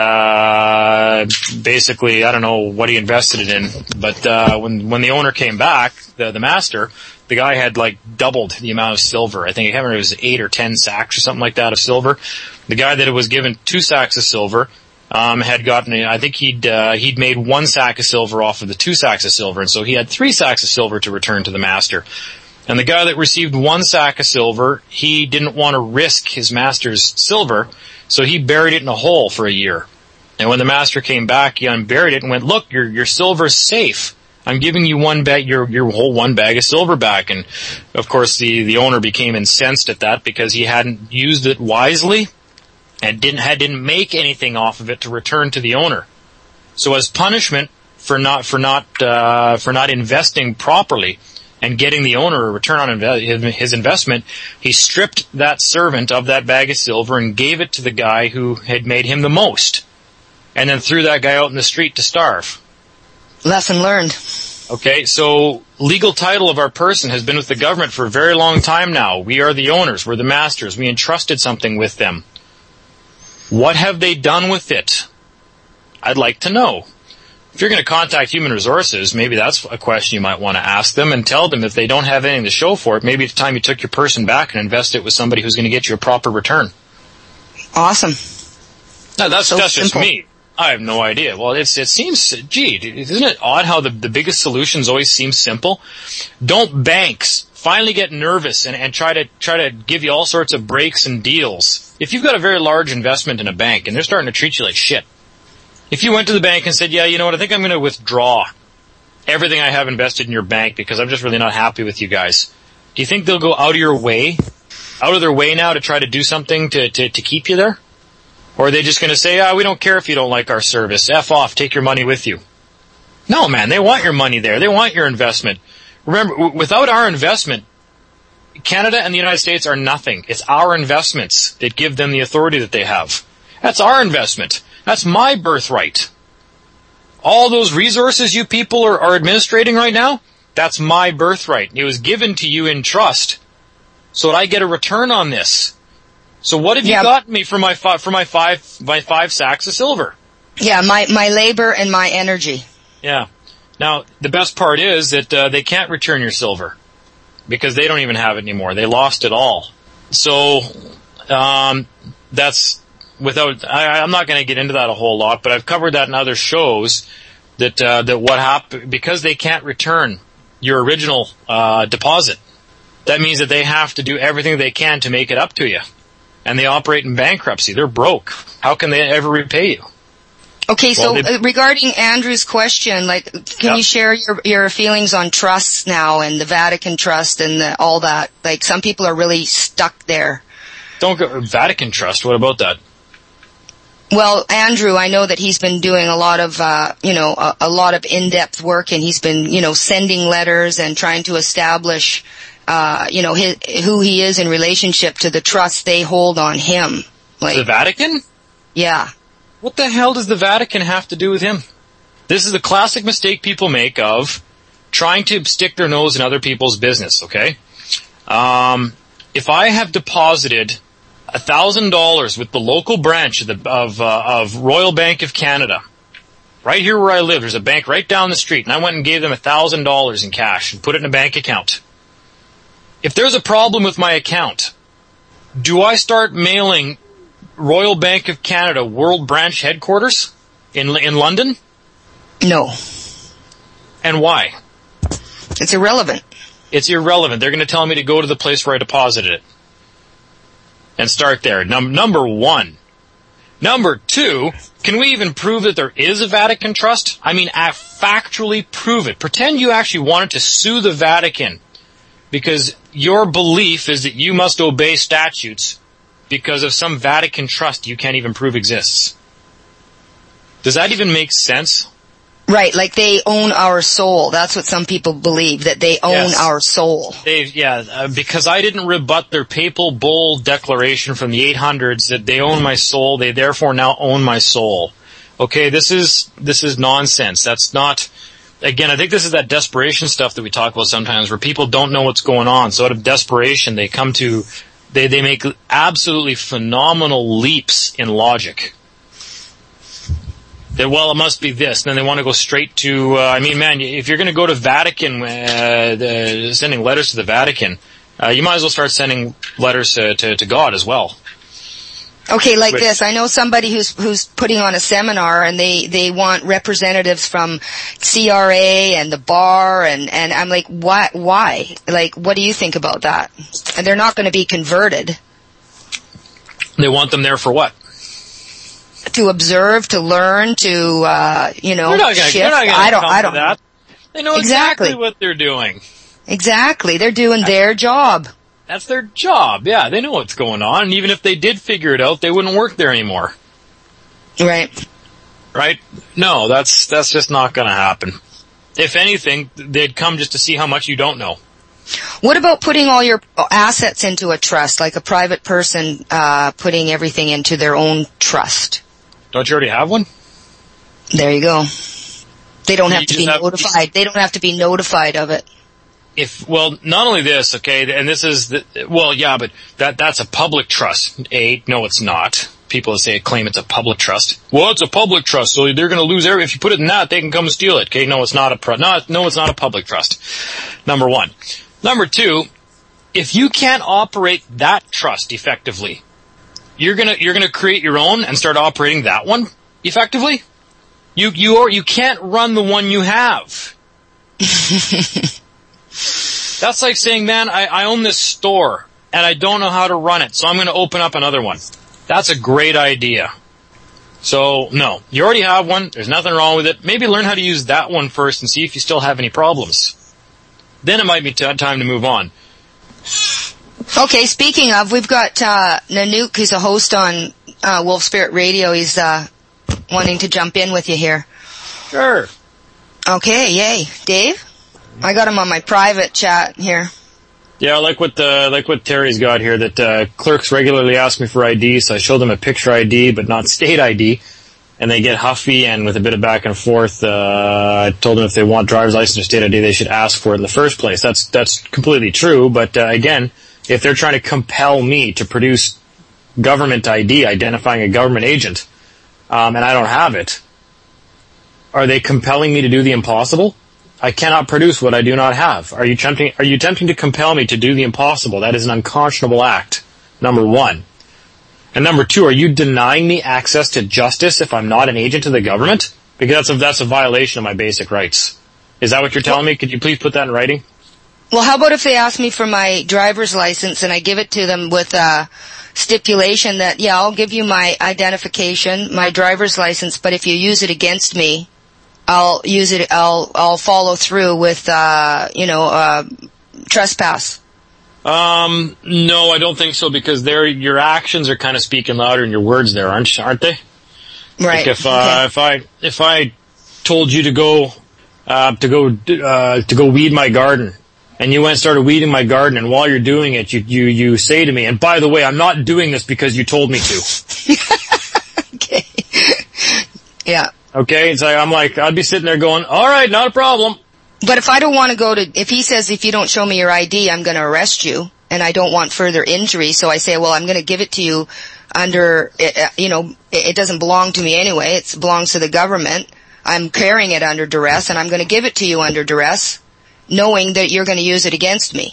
Uh basically, I don't know what he invested it in, but uh when when the owner came back, the the master. The guy had like doubled the amount of silver. I think I can't remember, it was eight or ten sacks or something like that of silver. The guy that was given two sacks of silver, um, had gotten, I think he'd, uh, he'd made one sack of silver off of the two sacks of silver. And so he had three sacks of silver to return to the master. And the guy that received one sack of silver, he didn't want to risk his master's silver. So he buried it in a hole for a year. And when the master came back, he unburied it and went, look, your, your silver's safe. I'm giving you one bag, your, your whole one bag of silver back. And of course the, the owner became incensed at that because he hadn't used it wisely and didn't, had, didn't make anything off of it to return to the owner. So as punishment for not, for not, uh, for not investing properly and getting the owner a return on inve- his investment, he stripped that servant of that bag of silver and gave it to the guy who had made him the most. And then threw that guy out in the street to starve. Lesson learned. Okay, so legal title of our person has been with the government for a very long time now. We are the owners. We're the masters. We entrusted something with them. What have they done with it? I'd like to know. If you're going to contact Human Resources, maybe that's a question you might want to ask them and tell them if they don't have anything to show for it, maybe it's time you took your person back and invest it with somebody who's going to get you a proper return. Awesome. No, that's, so that's just simple. me. I have no idea. Well, it's, it seems, gee, isn't it odd how the, the biggest solutions always seem simple? Don't banks finally get nervous and, and try to, try to give you all sorts of breaks and deals? If you've got a very large investment in a bank and they're starting to treat you like shit, if you went to the bank and said, yeah, you know what, I think I'm going to withdraw everything I have invested in your bank because I'm just really not happy with you guys, do you think they'll go out of your way out of their way now to try to do something to, to, to keep you there? Or are they just going to say, ah, we don't care if you don't like our service. F off, take your money with you. No, man, they want your money there. They want your investment. Remember, w- without our investment, Canada and the United States are nothing. It's our investments that give them the authority that they have. That's our investment. That's my birthright. All those resources you people are, are administrating right now, that's my birthright. It was given to you in trust so that I get a return on this. So what have yeah. you gotten me for my five, for my five, my five sacks of silver? Yeah, my, my labor and my energy. Yeah. Now, the best part is that uh, they can't return your silver because they don't even have it anymore. They lost it all. So, um, that's without, I, I'm not going to get into that a whole lot, but I've covered that in other shows that, uh, that what happened, because they can't return your original, uh, deposit, that means that they have to do everything they can to make it up to you. And they operate in bankruptcy. They're broke. How can they ever repay you? Okay, so well, uh, regarding Andrew's question, like, can yep. you share your your feelings on trusts now and the Vatican Trust and the, all that? Like, some people are really stuck there. Don't go Vatican Trust. What about that? Well, Andrew, I know that he's been doing a lot of, uh, you know, a, a lot of in-depth work, and he's been, you know, sending letters and trying to establish, uh, you know, his, who he is in relationship to the trust they hold on him. Like, the Vatican? Yeah. What the hell does the Vatican have to do with him? This is the classic mistake people make of trying to stick their nose in other people's business, okay? Um, if I have deposited a thousand dollars with the local branch of, the, of, uh, of Royal Bank of Canada, right here where I live, there's a bank right down the street, and I went and gave them a thousand dollars in cash and put it in a bank account. If there's a problem with my account, do I start mailing Royal Bank of Canada World Branch Headquarters in in London? No. And why? It's irrelevant. It's irrelevant. They're going to tell me to go to the place where I deposited it. And start there. Num- number one. Number two, can we even prove that there is a Vatican Trust? I mean, factually prove it. Pretend you actually wanted to sue the Vatican because your belief is that you must obey statutes because of some Vatican Trust you can't even prove exists. Does that even make sense? Right, like they own our soul. That's what some people believe, that they own yes. our soul. They, yeah, uh, because I didn't rebut their papal bull declaration from the eight hundreds that they own my soul, they therefore now own my soul. Okay, this is, this is nonsense. That's not, again, I think this is that desperation stuff that we talk about sometimes where people don't know what's going on. So out of desperation, they come to They they make absolutely phenomenal leaps in logic. That, well, it must be this. And then they want to go straight to, uh, I mean, man, if you're going to go to Vatican, uh, the, sending letters to the Vatican, uh, you might as well start sending letters to, to, to God as well. Okay, like But, this. I know somebody who's who's putting on a seminar, and they they want representatives from C R A and the bar, and and I'm like, why? Why? Like, what do you think about that? And they're not going to be converted. They want them there for what? To observe, to learn, to uh, you know, They're not gonna, shift. they're not gonna I don't. come I don't. to that. They know Exactly. exactly what they're doing. Exactly. They're doing their job. That's their job. Yeah, they know what's going on. And even if they did figure it out, they wouldn't work there anymore. Right. Right? No, that's that's just not going to happen. If anything, they'd come just to see how much you don't know. What about putting all your assets into a trust, like a private person uh putting everything into their own trust? Don't you already have one? There you go. They don't have You to just be have- notified. They don't have to be notified of it. If, well, not only this, okay, and this is, the, well, yeah, but that that's a public trust. A, no, it's not. People that say, claim it's a public trust. Well, it's a public trust, so they're going to lose every, if you put it in that, they can come and steal it. Okay, no, it's not a, pro, not, no, it's not a public trust. Number one. Number two, if you can't operate that trust effectively, you're gonna, you're gonna create your own and start operating that one effectively? You, you are, you can't run the one you have. That's like saying, man, I, I own this store and I don't know how to run it, so I'm going to open up another one. That's a great idea. So, no, you already have one. There's nothing wrong with it. Maybe learn how to use that one first and see if you still have any problems. Then it might be t- time to move on. Okay, speaking of, we've got uh, Nanook, who's a host on uh, Wolf Spirit Radio. He's uh, wanting to jump in with you here. Sure. Okay, yay. Dave? I got him on my private chat here. Yeah, I like what uh, like what Terry's got here, that uh, clerks regularly ask me for I D, so I show them a picture I D, but not state I D, and they get huffy, and with a bit of back and forth, uh, I told them if they want driver's license or state I D, they should ask for it in the first place. That's that's completely true, but uh, again, if they're trying to compel me to produce government I D, identifying a government agent, um, and I don't have it, are they compelling me to do the impossible? I cannot produce what I do not have. Are you tempting, are you attempting to compel me to do the impossible? That is an unconscionable act, number one. And number two, are you denying me access to justice if I'm not an agent of the government? Because that's a, that's a violation of my basic rights. Is that what you're telling me? Could you please put that in writing? Well, how about if they ask me for my driver's license and I give it to them with a stipulation that, yeah, I'll give you my identification, my driver's license, but if you use it against me, I'll use it, I'll, I'll follow through with, uh, you know, uh, trespass. Um, no, I don't think so, because there, your actions are kind of speaking louder than your words there, aren't, aren't they? Right. Like if, uh, okay. if I, if I told you to go, uh, to go, uh, to go weed my garden, and you went and started weeding my garden, and while you're doing it, you, you, you say to me, and by the way, I'm not doing this because you told me to. Okay. Yeah. Okay, it's like, I'm like, I'd be sitting there going, alright, not a problem. But if I don't want to go to, if he says if you don't show me your I D, I'm going to arrest you, and I don't want further injury, so I say, well, I'm going to give it to you under, you know, it doesn't belong to me anyway, it belongs to the government. I'm carrying it under duress, and I'm going to give it to you under duress, knowing that you're going to use it against me.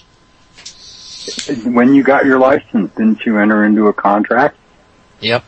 When you got your license, didn't you enter into a contract? Yep.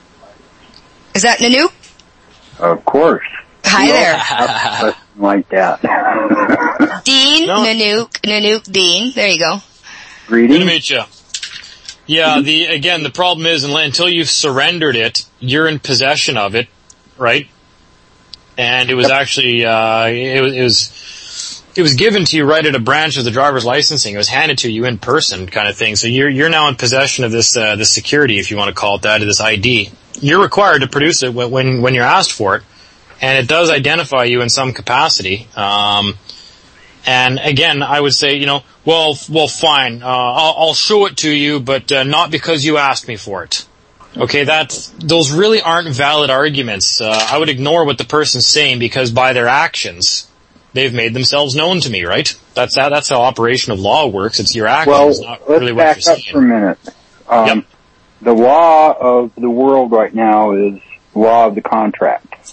Is that Nanook? Of course. Hi no, there. Like that. Dean, no. Nanook, Nanook, Dean. There you go. Greetings. Good to meet you. Yeah, the, again, the problem is, until you've surrendered it, you're in possession of it, right? And it was actually, uh, it was, it was, it was given to you right at a branch of the driver's licensing. It was handed to you in person kind of thing. So you're, you're now in possession of this, uh, this security, if you want to call it that, of this I D. You're required to produce it when, when you're asked for it. And it does identify you in some capacity. Um, and again, I would say, you know, well, well, fine, uh, I'll, I'll show it to you, but, uh, not because you asked me for it. Okay, that's, those really aren't valid arguments. Uh, I would ignore what the person's saying because by their actions, they've made themselves known to me, right? That's how, that's how operation of law works. It's your actions, well, not really what let's you're back up saying. for a minute. Um, Yep. The law of the world right now is law of the contract.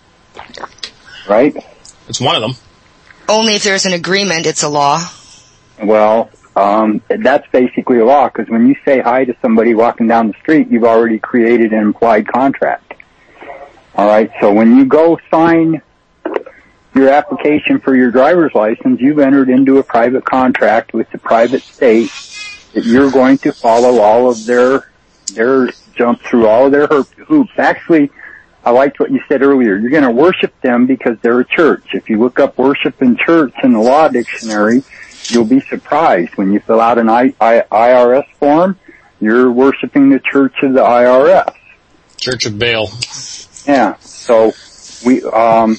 Right? It's one of them. Only if there's an agreement, it's a law. Well, um, that's basically a law, because when you say hi to somebody walking down the street, you've already created an implied contract. Alright, so when you go sign your application for your driver's license, you've entered into a private contract with the private state that you're going to follow all of their, their, jump through all of their hoops. Actually, I liked what you said earlier. You're going to worship them because they're a church. If you look up worship and church in the law dictionary, you'll be surprised. When you fill out an I, I, I R S form, you're worshiping the church of the I R S. Church of Baal. Yeah. So we, um,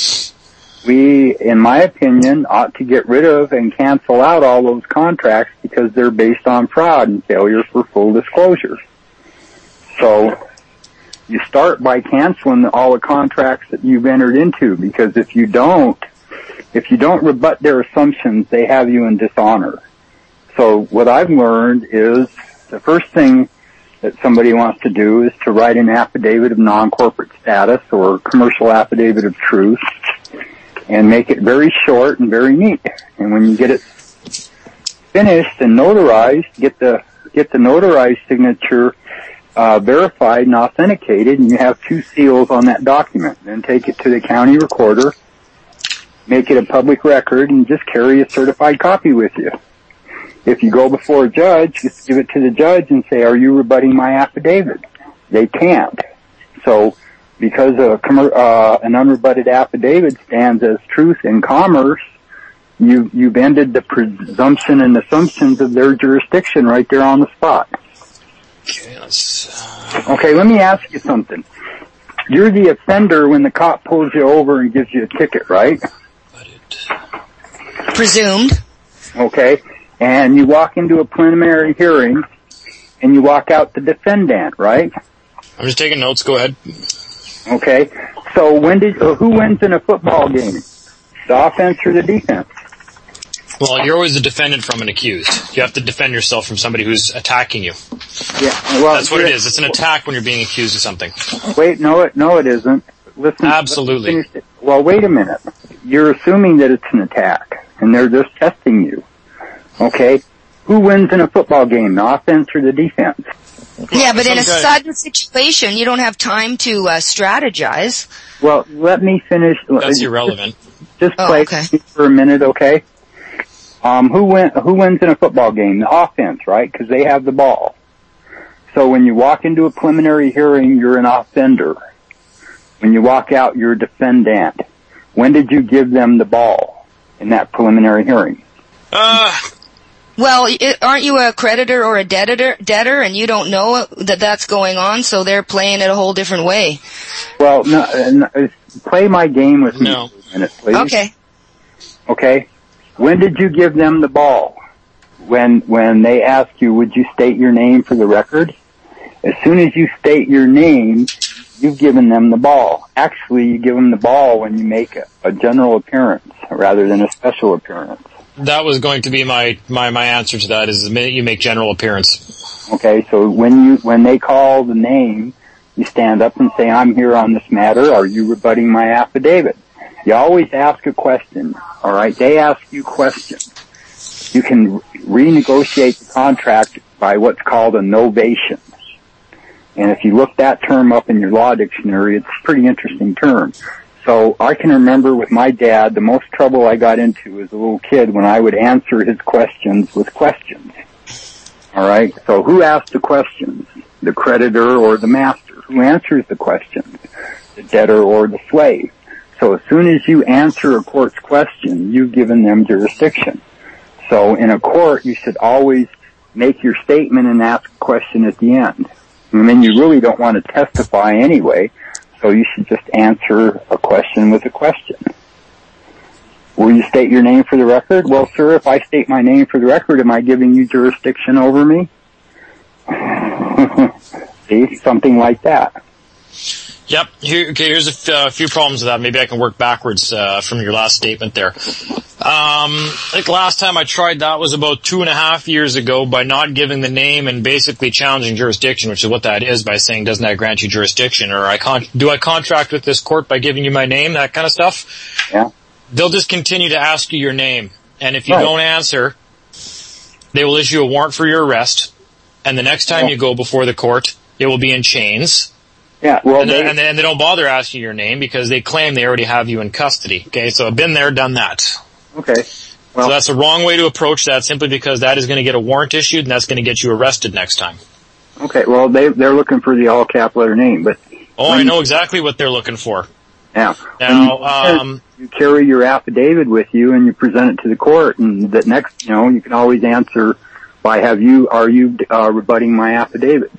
we, in my opinion, ought to get rid of and cancel out all those contracts because they're based on fraud and failure for full disclosure. So you start by canceling all the contracts that you've entered into, because if you don't, if you don't rebut their assumptions, they have you in dishonor. So what I've learned is the first thing that somebody wants to do is to write an affidavit of non-corporate status or commercial affidavit of truth and make it very short and very neat. And when you get it finished and notarized, get the, get the notarized signature Uh, verified and authenticated, and you have two seals on that document. Then take it to the county recorder, make it a public record, and just carry a certified copy with you. If you go before a judge, just give it to the judge and say, are you rebutting my affidavit? They can't. So, because a, uh, an unrebutted affidavit stands as truth in commerce, you, you've ended the presumption and assumptions of their jurisdiction right there on the spot. Okay, let's, uh... Okay, let me ask you something. You're the offender when the cop pulls you over and gives you a ticket, right? Presumed. Okay, and you walk into a preliminary hearing and you walk out the defendant, right? I'm just taking notes, go ahead. Okay, so when did, uh, who wins in a football game? The offense or the defense? Well, you're always the defendant from an accused. You have to defend yourself from somebody who's attacking you. Yeah, well, that's what it is. It's an attack when you're being accused of something. Wait, no, it no, it isn't. Listen, absolutely. Listen, well, wait a minute. You're assuming that it's an attack, and they're just testing you. Okay, who wins in a football game, the offense or the defense? Yeah, but in a Sometimes. sudden situation, you don't have time to uh, strategize. Well, let me finish. That's irrelevant. Just, just Oh, play okay. for a minute, okay? Um, who win, who wins in a football game? The offense, right? Because they have the ball. So when you walk into a preliminary hearing, you're an offender. When you walk out, you're a defendant. When did you give them the ball in that preliminary hearing? Uh, Well, it, aren't you a creditor or a debtor, debtor, and you don't know that that's going on, so they're playing it a whole different way? Well, no, no, play my game with me No. for a minute, please. Okay. Okay. When did you give them the ball? When when they ask you, would you state your name for the record? As soon as you state your name, you've given them the ball. Actually, you give them the ball when you make a, a general appearance rather than a special appearance. that was going to be my, my, my answer to that is the minute you make general appearance. Okay, so when you when they call the name, you stand up and say, I'm here on this matter. Are you rebutting my affidavit? You always ask a question, all right? They ask you questions. You can renegotiate the contract by what's called a novation. And if you look that term up in your law dictionary, it's a pretty interesting term. So I can remember with my dad, the most trouble I got into as a little kid when I would answer his questions with questions. All right? So who asks the questions? The creditor or the master? Who answers the questions? The debtor or the slave? So as soon as you answer a court's question, you've given them jurisdiction. So in a court, you should always make your statement and ask a question at the end. I mean, you really don't want to testify anyway, so you should just answer a question with a question. Will you state your name for the record? Well, sir, if I state my name for the record, am I giving you jurisdiction over me? See, something like that. Yep. Here, okay, here's a f- uh, few problems with that. Maybe I can work backwards uh, from your last statement there. Um, I think last time I tried that was about two and a half years ago by not giving the name and basically challenging jurisdiction, which is what that is by saying, doesn't that grant you jurisdiction? Or I con- do I contract with this court by giving you my name, that kind of stuff? Yeah. They'll just continue to ask you your name. And if you Right. don't answer, they will issue a warrant for your arrest. And the next time Yeah. you go before the court, it will be in chains. Yeah, well, And, they, then, and, then they don't bother asking your name because they claim they already have you in custody. Okay, so I've been there, done that. okay. Well, So that's the wrong way to approach that simply because that is going to get a warrant issued and that's going to get you arrested next time. okay, well, they, they're looking for the all cap letter name, but. Oh, when I know you- exactly what they're looking for. Yeah. Now, When you, um, you carry your affidavit with you and you present it to the court, and that next, you know, you can always answer by have you, are you, uh, rebutting my affidavit?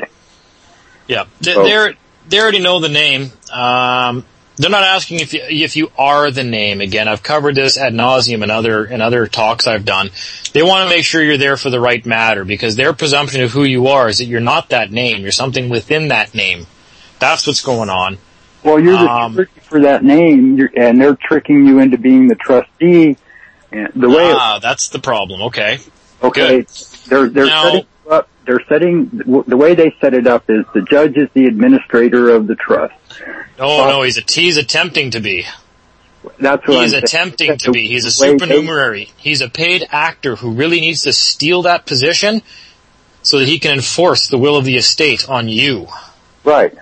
Yeah, they, So- they're, they already know the name. Um, they're not asking if you, if you are the name. Again, I've covered this ad nauseum in other, in other talks I've done. They want to make sure you're there for the right matter because their presumption of who you are is that you're not that name. You're something within that name. That's what's going on. Well, you're the Um, tricking for that name, you're, and they're tricking you into being the trustee. And the way, Ah, that's the problem. Okay. okay, good. they're they're Now- setting up. They're setting the way they set it up is the judge is the administrator of the trust. Oh Uh, no, he's a, he's attempting to be. That's what He's I'm saying. attempting to be. He's a The way they- supernumerary. He's a paid actor who really needs to steal that position so that he can enforce the will of the estate on you. Right.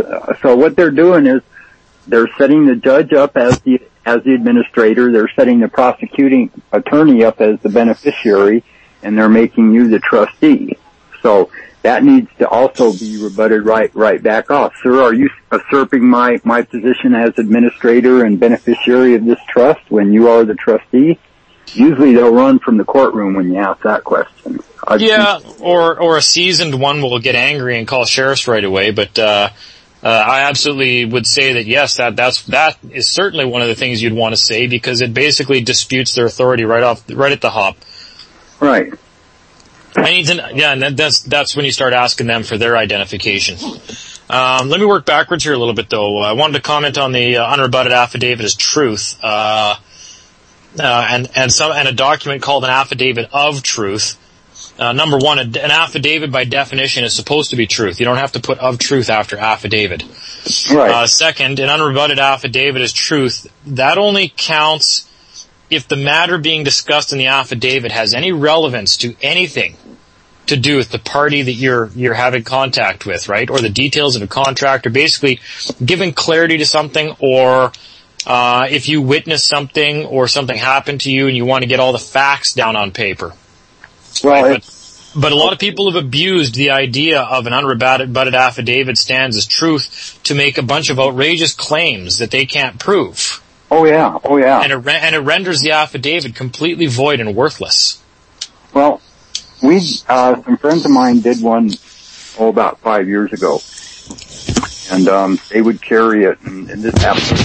So what they're doing is they're setting the judge up as the as the administrator. They're setting the prosecuting attorney up as the beneficiary, and they're making you the trustee. So that needs to also be rebutted right right back off. Sir, are you usurping my my position as administrator and beneficiary of this trust when you are the trustee? Usually they'll run from the courtroom when you ask that question. I've Yeah, seen- or or a seasoned one will get angry and call sheriffs right away. But uh, uh, I absolutely would say that yes, that that's that is certainly one of the things you'd want to say, because it basically disputes their authority right off, right at the hop. Right. I need to, yeah, and that's that's when you start asking them for their identification. Um, let me work backwards here a little bit, though. I wanted to comment on the uh, unrebutted affidavit as truth, uh, uh, and and some and a document called an affidavit of truth. Uh, number one, an affidavit by definition is supposed to be truth. You don't have to put of truth after affidavit. Right. Uh, second, an unrebutted affidavit is truth. That only counts if the matter being discussed in the affidavit has any relevance to anything to do with the party that you're you're having contact with, right? Or the details of a contract, or basically giving clarity to something, or uh, if you witness something or something happened to you and you want to get all the facts down on paper. Well, Right, it's, but, but a lot of people have abused the idea of an unrebutted affidavit stands as truth to make a bunch of outrageous claims that they can't prove. oh yeah, oh yeah. And it, re- and it renders the affidavit completely void and worthless. Well, we, uh, some friends of mine did one, oh, about five years ago. And, um, they would carry it, and, and this happened.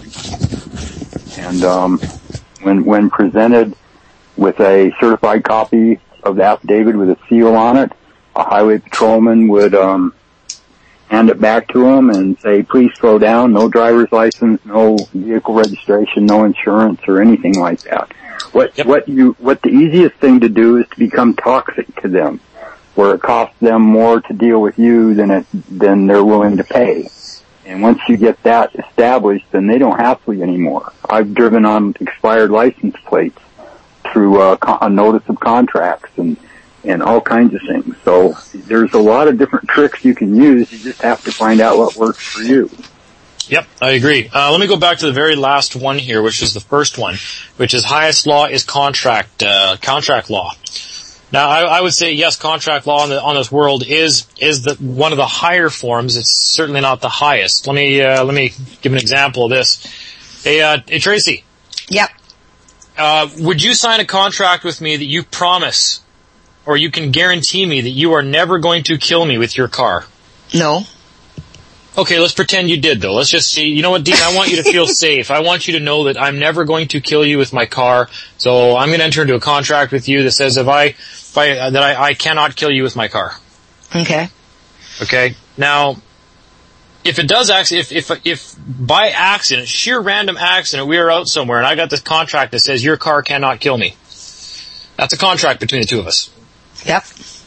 And, um, when, when presented with a certified copy of the affidavit with a seal on it, a highway patrolman would, um, hand it back to him and say, please slow down, no driver's license, no vehicle registration, no insurance or anything like that. What, Yep. what you, what the easiest thing to do is to become toxic to them, where it costs them more to deal with you than it, than they're willing to pay. And once you get that established, then they don't hassle you anymore. I've driven on expired license plates through a, a notice of contracts and, and all kinds of things. So there's a lot of different tricks you can use. You just have to find out what works for you. Yep, I agree. Uh, let me go back to the very last one here, which is the first one, which is highest law is contract, uh, contract law. Now, I, I would say yes, contract law on, the, on this world is is the one of the higher forms. It's certainly not the highest. Let me uh, let me give an example of this. Hey, uh, hey Tracy. Yep. Uh, would you sign a contract with me that you promise, or you can guarantee me that you are never going to kill me with your car? No. Okay, let's pretend you did, though. Let's just see. You know what, Dean? I want you to feel safe. I want you to know that I'm never going to kill you with my car. So I'm going to enter into a contract with you that says if I, if I uh, that I, I cannot kill you with my car. Okay. Okay. Now, if it does actually, if if if by accident, sheer random accident, we are out somewhere and I got this contract that says your car cannot kill me, that's a contract between the two of us. Yep.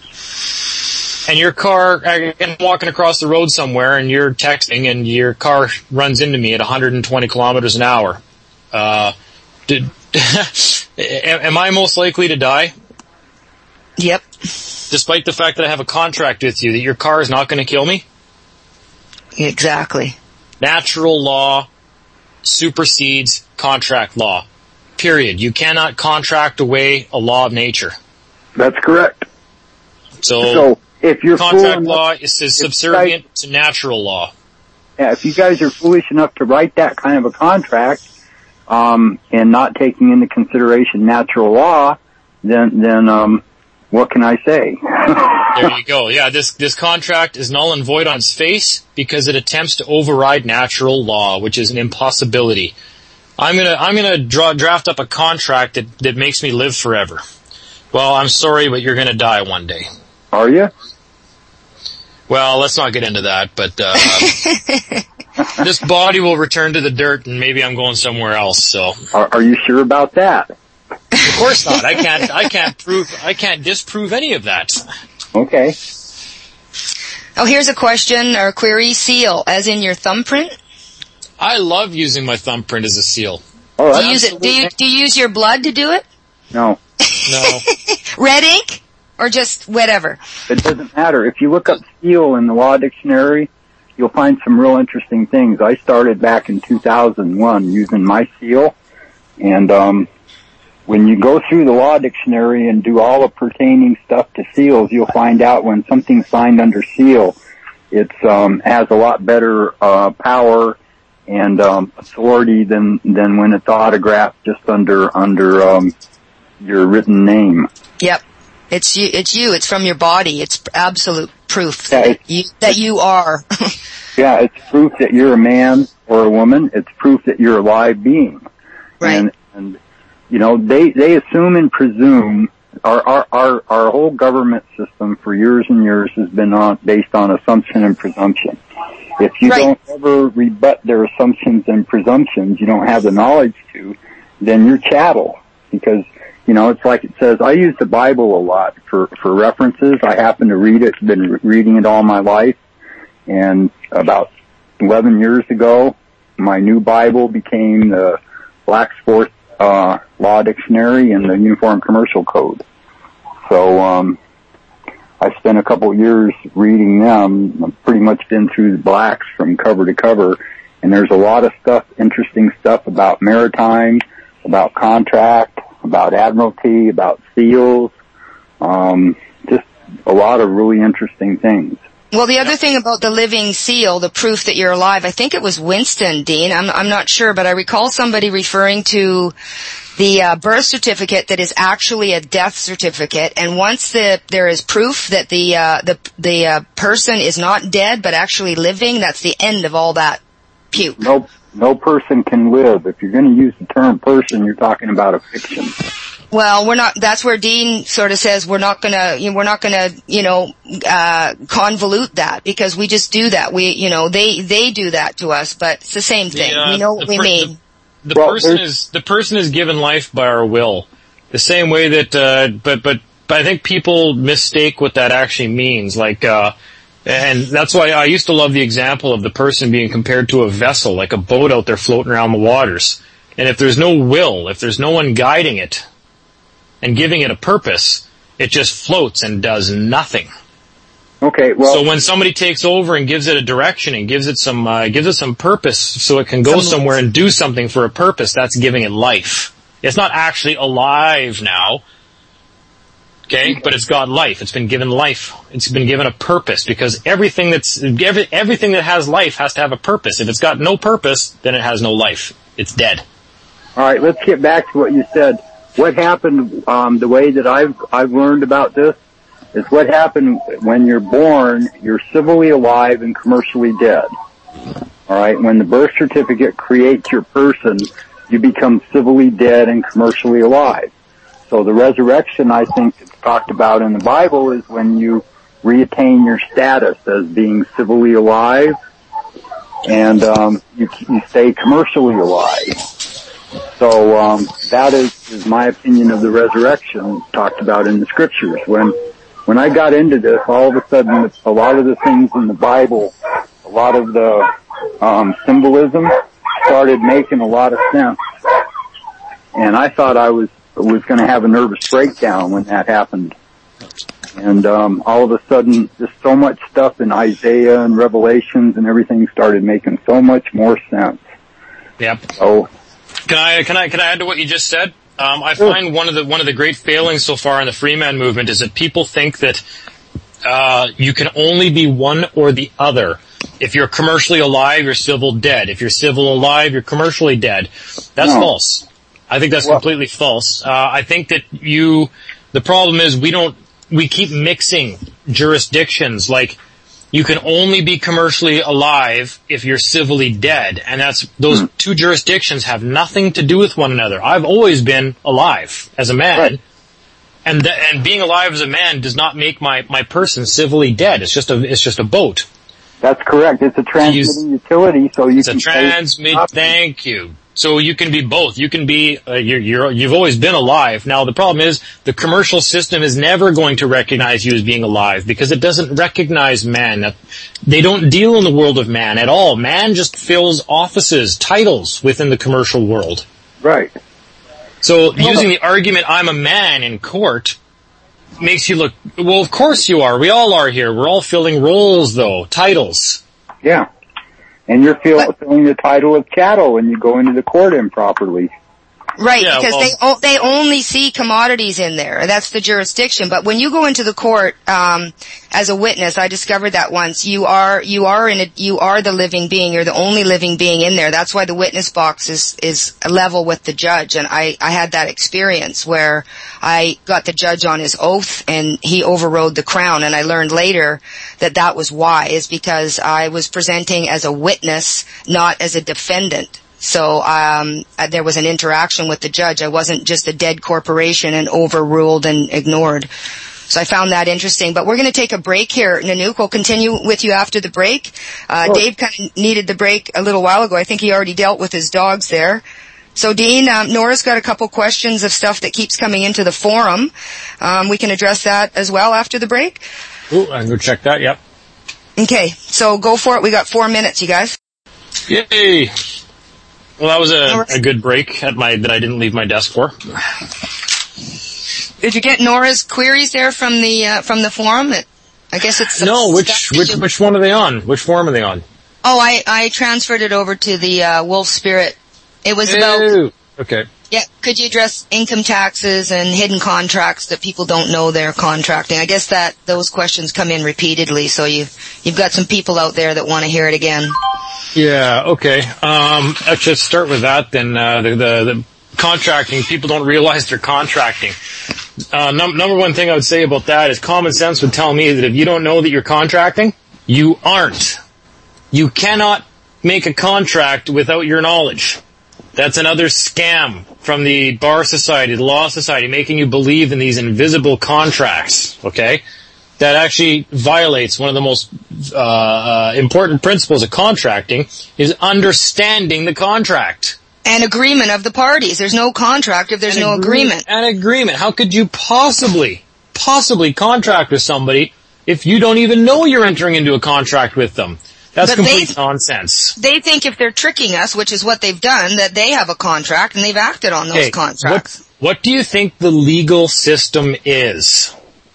And your car, and walking across the road somewhere, and you're texting, and your car runs into me at one hundred twenty kilometers an hour. Uh, did, am I most likely to die? Yep. Despite the fact that I have a contract with you that your car is not going to kill me? Exactly. Natural law supersedes contract law. Period. You cannot contract away a law of nature. That's correct. So, So if you're contract fool enough- law is is subservient to natural law. Yeah, if you guys are foolish enough to write that kind of a contract, um, and not taking into consideration natural law, then, then, um, what can I say? There you go. Yeah, this this contract is null and void on its face because it attempts to override natural law, which is an impossibility. I'm gonna I'm gonna draw, draft up a contract that that makes me live forever. Well, I'm sorry, but you're gonna die one day. Are you? Well, let's not get into that, but uh, this body will return to the dirt, and maybe I'm going somewhere else. So, Are, are you sure about that? of course not. I can't. I can't prove. I can't disprove any of that. Okay. Oh, here's a question or query. Seal, as in your thumbprint? I love using my thumbprint as a seal. Oh, Do that's you use it? Do you do you use your blood to do it? no. No. Red ink or just whatever? It doesn't matter. If you look up seal in the law dictionary, you'll find some real interesting things. I started back in two thousand one using my seal, and um, when you go through the law dictionary and do all the pertaining stuff to seals, you'll find out when something's signed under seal, it's um, has a lot better uh, power and um, authority than than when it's autographed just under under um, your written name. Yep. It's you, it's you, it's from your body. It's absolute proof Yeah, that, you, that you are. Yeah, it's proof that you're a man or a woman. It's proof that you're a live being. Right. And, and you know, they, they assume and presume, our, our, our, our whole government system for years and years has been on, based on assumption and presumption. If you Right. don't ever rebut their assumptions and presumptions, you don't have the knowledge to, then you're chattel. Because, you know, it's like it says, I use the Bible a lot for, for references. I happen to read it, been re- reading it all my life. And about eleven years ago, my new Bible became the Blacksforth, uh, Law Dictionary and the Uniform Commercial Code. So, um, I spent a couple of years reading them. I've pretty much been through the blacks from cover to cover. And there's a lot of stuff, interesting stuff about maritime, about contract, about admiralty, about seals, um, just a lot of really interesting things. Well, the other thing about the living seal, the proof that you're alive, I think it was Winston, Dean. I'm, I'm not sure, but I recall somebody referring to the uh, birth certificate that is actually a death certificate. And once the, there is proof that the uh, the the uh, person is not dead but actually living, that's the end of all that puke. No, no person can live. If you're going to use the term person, you're talking about a fiction. Well, we're not, that's where Dean sort of says we're not gonna, you know, we're not gonna, you know, uh, convolute that because we just do that. We, you know, they, they do that to us, but it's the same thing. The, uh, we know what we per- mean. The, the Well, person there's- is, the person is given life by our will. The same way that, uh, but, but, but I think people mistake what that actually means. Like, uh, and that's why I used to love the example of the person being compared to a vessel, like a boat out there floating around the waters. And if there's no will, if there's no one guiding it, and giving it a purpose, it just floats and does nothing. Okay, well, So when somebody takes over and gives it a direction and gives it some, uh, gives it some purpose so it can go Some- somewhere and do something for a purpose, that's giving it life. It's not actually alive now. Okay? But it's got life. It's been given life. It's been given a purpose because everything that's, every, everything that has life has to have a purpose. If it's got no purpose, then it has no life. It's dead. all right, let's get back to what you said. What happened, um, the way that I've, I've learned about this is what happened when you're born, you're civilly alive and commercially dead. All right, when the birth certificate creates your person, you become civilly dead and commercially alive. So the resurrection, I think, that's talked about in the Bible is when you reattain your status as being civilly alive and, um, you, you stay commercially alive. So, um, that is, is my opinion of the resurrection talked about in the scriptures. When, when I got into this, all of a sudden, a lot of the things in the Bible, a lot of the, um, symbolism started making a lot of sense. And I thought I was, was gonna have a nervous breakdown when that happened. And, um, all of a sudden, just so much stuff in Isaiah and Revelations and everything started making so much more sense. Yep. So, Can I, can I, can I add to what you just said? Um, I Sure. find one of the, one of the great failings so far in the Freeman movement is that people think that, uh, you can only be one or the other. If you're commercially alive, you're civil dead. If you're civil alive, you're commercially dead. That's No. false. I think that's Well- completely false. Uh, I think that you, the problem is we don't, we keep mixing jurisdictions. Like, you can only be commercially alive if you're civilly dead. And that's, those Hmm. two jurisdictions have nothing to do with one another. I've always been alive as a man. Right. And, th- and being alive as a man does not make my, my person civilly dead. It's just a, it's just a boat. that's correct. It's a transmitting utility, so you It's a can say- transmit, thank you. So you can be both. You can be, uh, you're, you're, you've always been alive. Now the problem is the commercial system is never going to recognize you as being alive because it doesn't recognize man. They don't deal in the world of man at all. Man just fills offices, titles within the commercial world. Right. So using the argument, I'm a man in court, makes you look, well, of course you are. We all are here. We're all filling roles though, titles. Yeah. And you're feel, filling the title of chattel when you go into the court improperly. Right, Yeah, because well, they o- they only see commodities in there. That's the jurisdiction. But when you go into the court um, as a witness, I discovered that once. You are you are in a, you are the living being. You're the only living being in there. That's why the witness box is is level with the judge. And I I had that experience where I got the judge on his oath, and he overrode the crown. And I learned later that that was why, is because I was presenting as a witness, not as a defendant. So um there was an interaction with the judge. I wasn't just a dead corporation and overruled and ignored. So I found that interesting. But we're going to take a break here. Nanook, we'll continue with you after the break. Uh, Dave kind of needed the break a little while ago. I think he already dealt with his dogs there. So Dean, um, Nora's got a couple questions of stuff that keeps coming into the forum. Um, we can address that as well after the break. Ooh, I can go check that, yep. Okay, so go for it. We got four minutes, you guys. Yay! Well, that was a, a good break at my that I didn't leave my desk for. Did you get Nora's queries there from the uh, from the forum? It, I guess it's no. Which which you... which one are they on? Which forum are they on? Oh, I I transferred it over to the uh, Wolf Spirit. It was Ew. about okay. Yeah, could you address income taxes and hidden contracts that people don't know they're contracting? I guess that those questions come in repeatedly, so you you've got some people out there that want to hear it again. Yeah, okay. Um, let's just start with that then. Uh, the, the, the contracting, people don't realize they're contracting. Uh, num- number one thing I would say about that is common sense would tell me that if you don't know that you're contracting, you aren't. You cannot make a contract without your knowledge. That's another scam from the Bar Society, the Law Society, making you believe in these invisible contracts, okay? That actually violates one of the most uh, uh important principles of contracting, is understanding the contract. And agreement of the parties. There's no contract if there's An no agree- agreement. An agreement. How could you possibly, possibly contract with somebody if you don't even know you're entering into a contract with them? That's But complete they, nonsense. They think if they're tricking us, which is what they've done, that they have a contract and they've acted on those Okay, contracts. What, what do you think the legal system is?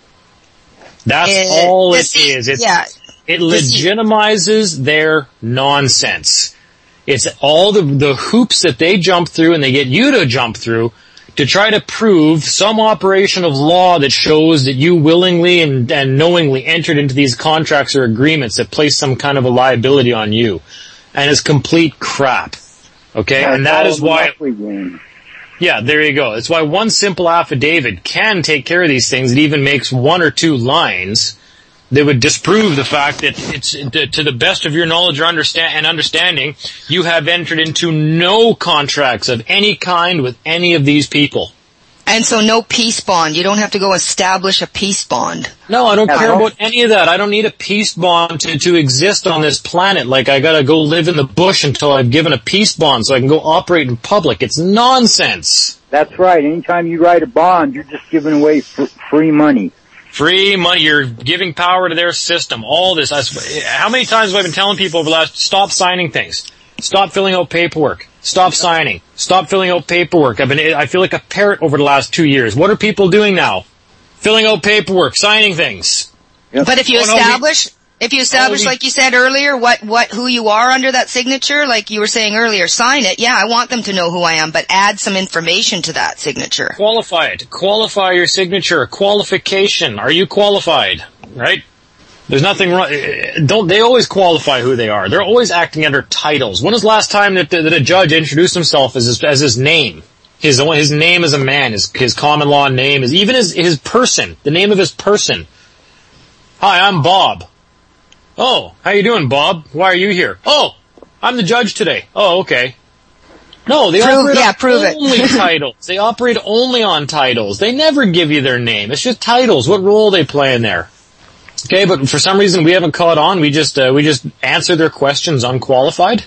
That's It, all it deceit, is. It's, yeah, it deceit. legitimizes their nonsense. It's all the, the hoops that they jump through and they get you to jump through to try to prove some operation of law that shows that you willingly and, and knowingly entered into these contracts or agreements that place some kind of a liability on you. And it's complete crap. Okay? Yeah, and that is why... Yeah, there you go. It's why one simple affidavit can take care of these things. It even makes one or two lines that would disprove the fact that it's, to the best of your knowledge or understand, and understanding, you have entered into no contracts of any kind with any of these people. And so no peace bond. You don't have to go establish a peace bond. No, I don't care about any of that. I don't need a peace bond to, to exist on this planet. Like, I gotta go live in the bush until I've given a peace bond so I can go operate in public. It's nonsense. That's right. Anytime you write a bond, you're just giving away f- free money. Free money. You're giving power to their system. All this. I, how many times have I been telling people over the last, stop signing things. Stop filling out paperwork. Stop signing. Stop filling out paperwork. I've been, I feel like a parrot over the last two years. What are people doing now? Filling out paperwork, signing things. Yep. But if you Oh, no, establish, if you establish, we- like you said earlier, what, what, who you are under that signature, like you were saying earlier, sign it. Yeah, I want them to know who I am, but add some information to that signature. Qualify it. Qualify your signature. Qualification. Are you qualified? Right? There's nothing wrong. Don't, they always qualify who they are. They're always acting under titles. When was the last time that, that a judge introduced himself as his, as his name? His, his name as a man, his, his common law name is, even his, his person, the name of his person. Hi, I'm Bob. Oh, how you doing, Bob? Why are you here? Oh, I'm the judge today. Oh, okay. No, they Prove- operate yeah, on prove it. only titles. They operate only on titles. They never give you their name. It's just titles. What role they play in there? Okay, but for some reason we haven't caught on. We just uh, we just answer their questions unqualified.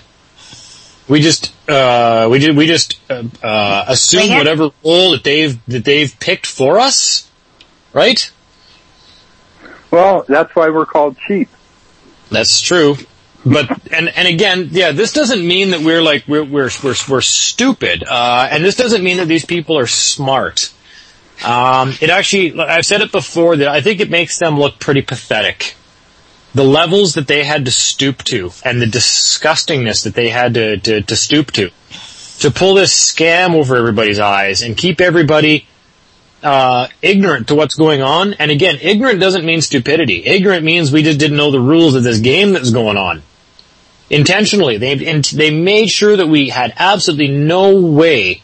We just uh, we just we just uh, uh, assume whatever role that they've that they've picked for us, right? Well, that's why we're called cheap. That's true. But and and again, yeah, this doesn't mean that we're like we're we're we're, we're stupid, uh, and this doesn't mean that these people are smart. Um, it actually, I've said it before, that I think it makes them look pretty pathetic. The levels that they had to stoop to, and the disgustingness that they had to, to, to stoop to. to pull this scam over everybody's eyes and keep everybody uh ignorant to what's going on. And again, ignorant doesn't mean stupidity. Ignorant means we just didn't know the rules of this game that's going on. Intentionally, they they made sure that we had absolutely no way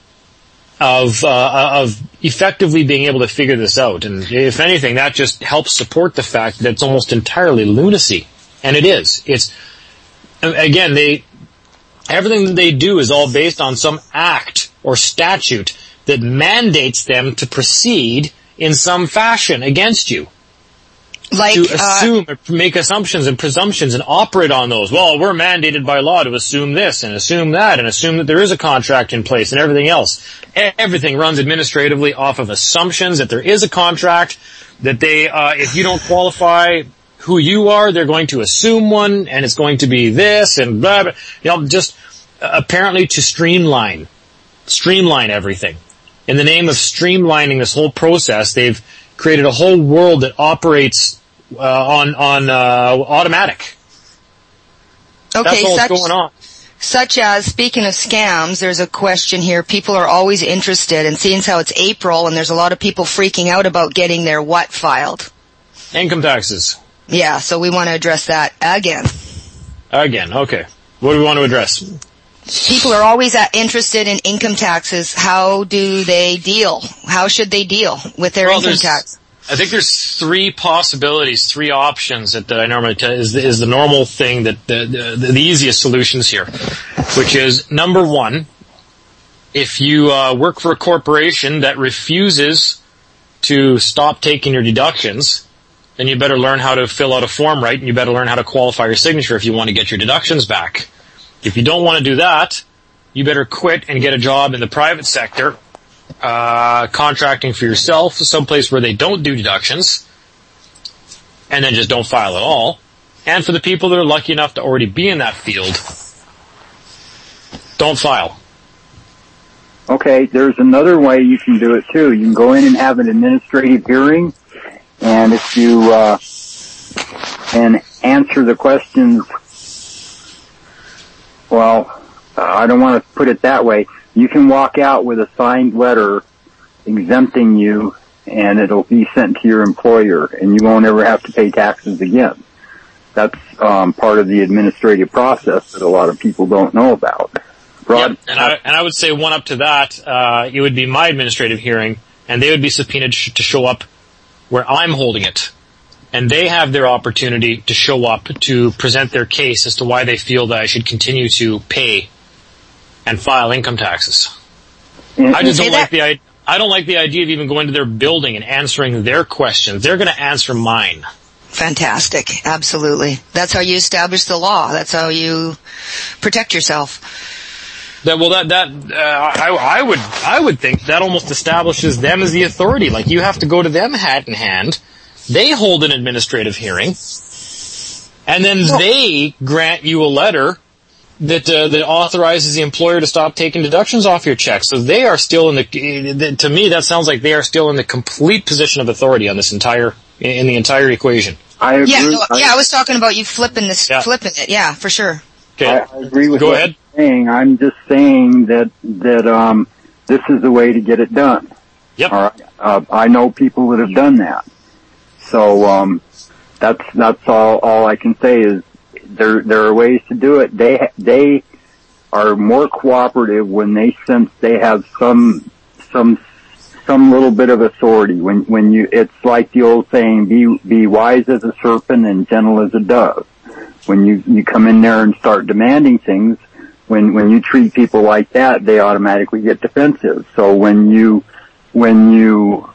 of uh, of effectively being able to figure this out. And if anything, that just helps support the fact that it's almost entirely lunacy. And it is. It's, again, they, everything that they do is all based on some act or statute that mandates them to proceed in some fashion against you. Like, to uh, assume, or make assumptions and presumptions and operate on those. Well, we're mandated by law to assume this and assume that and assume that there is a contract in place and everything else. Everything runs administratively off of assumptions that there is a contract, that they, uh, if you don't qualify who you are, they're going to assume one and it's going to be this and blah, blah. You know, just uh, apparently to streamline, streamline everything. In the name of streamlining this whole process, they've created a whole world that operates uh, on on uh, automatic. Okay, That's all such, that's going on. Such as, speaking of scams, there's a question here. People are always interested, and seeing as how it's April and there's a lot of people freaking out about getting their what filed? Income taxes. Yeah, so we want to address that again. Again, okay. What do we want to address? People are always uh, interested in income taxes. How do they deal? How should they deal with their well, income tax? I think there's three possibilities, three options that, that I normally tell is the, is the normal thing that the, the the easiest solutions here, which is number one, if you uh, work for a corporation that refuses to stop taking your deductions, then you better learn how to fill out a form right, and you better learn how to qualify your signature if you want to get your deductions back. If you don't want to do that, you better quit and get a job in the private sector, uh, contracting for yourself, someplace where they don't do deductions, and then just don't file at all. And for the people that are lucky enough to already be in that field, don't file. Okay, there's another way you can do it too. You can go in and have an administrative hearing, and if you, uh, and answer the questions, well, uh, I don't want to put it that way. You can walk out with a signed letter exempting you, and it'll be sent to your employer, and you won't ever have to pay taxes again. That's um, part of the administrative process that a lot of people don't know about. Broad- yep. and, I, and I would say one up to that, uh, it would be my administrative hearing, and they would be subpoenaed sh- to show up where I'm holding it. And they have their opportunity to show up to present their case as to why they feel that I should continue to pay and file income taxes. And, I just don't that- like the I don't like the idea of even going to their building and answering their questions. They're going to answer mine. Fantastic. Absolutely. That's how you establish the law. That's how you protect yourself. That well, that that uh, I I would I would think that almost establishes them as the authority. Like you have to go to them hat in hand. They hold an administrative hearing, and then well, they grant you a letter that uh, that authorizes the employer to stop taking deductions off your check. So they are still in the. To me, that sounds like they are still in the complete position of authority on this entire in the entire equation. I agree. Yeah, no, I, yeah. I was talking about you flipping this, yeah. flipping it. Yeah, for sure. Okay, I, I agree with Go what ahead. you're saying. I'm just saying that that um, this is the way to get it done. Yep. All right. Uh, I know people that have done that. So um, that's that's all. All I can say is there there are ways to do it. They they are more cooperative when they sense they have some some some little bit of authority. When when you, it's like the old saying: "Be be wise as a serpent and gentle as a dove." When you you come in there and start demanding things, when when you treat people like that, they automatically get defensive. So when you when you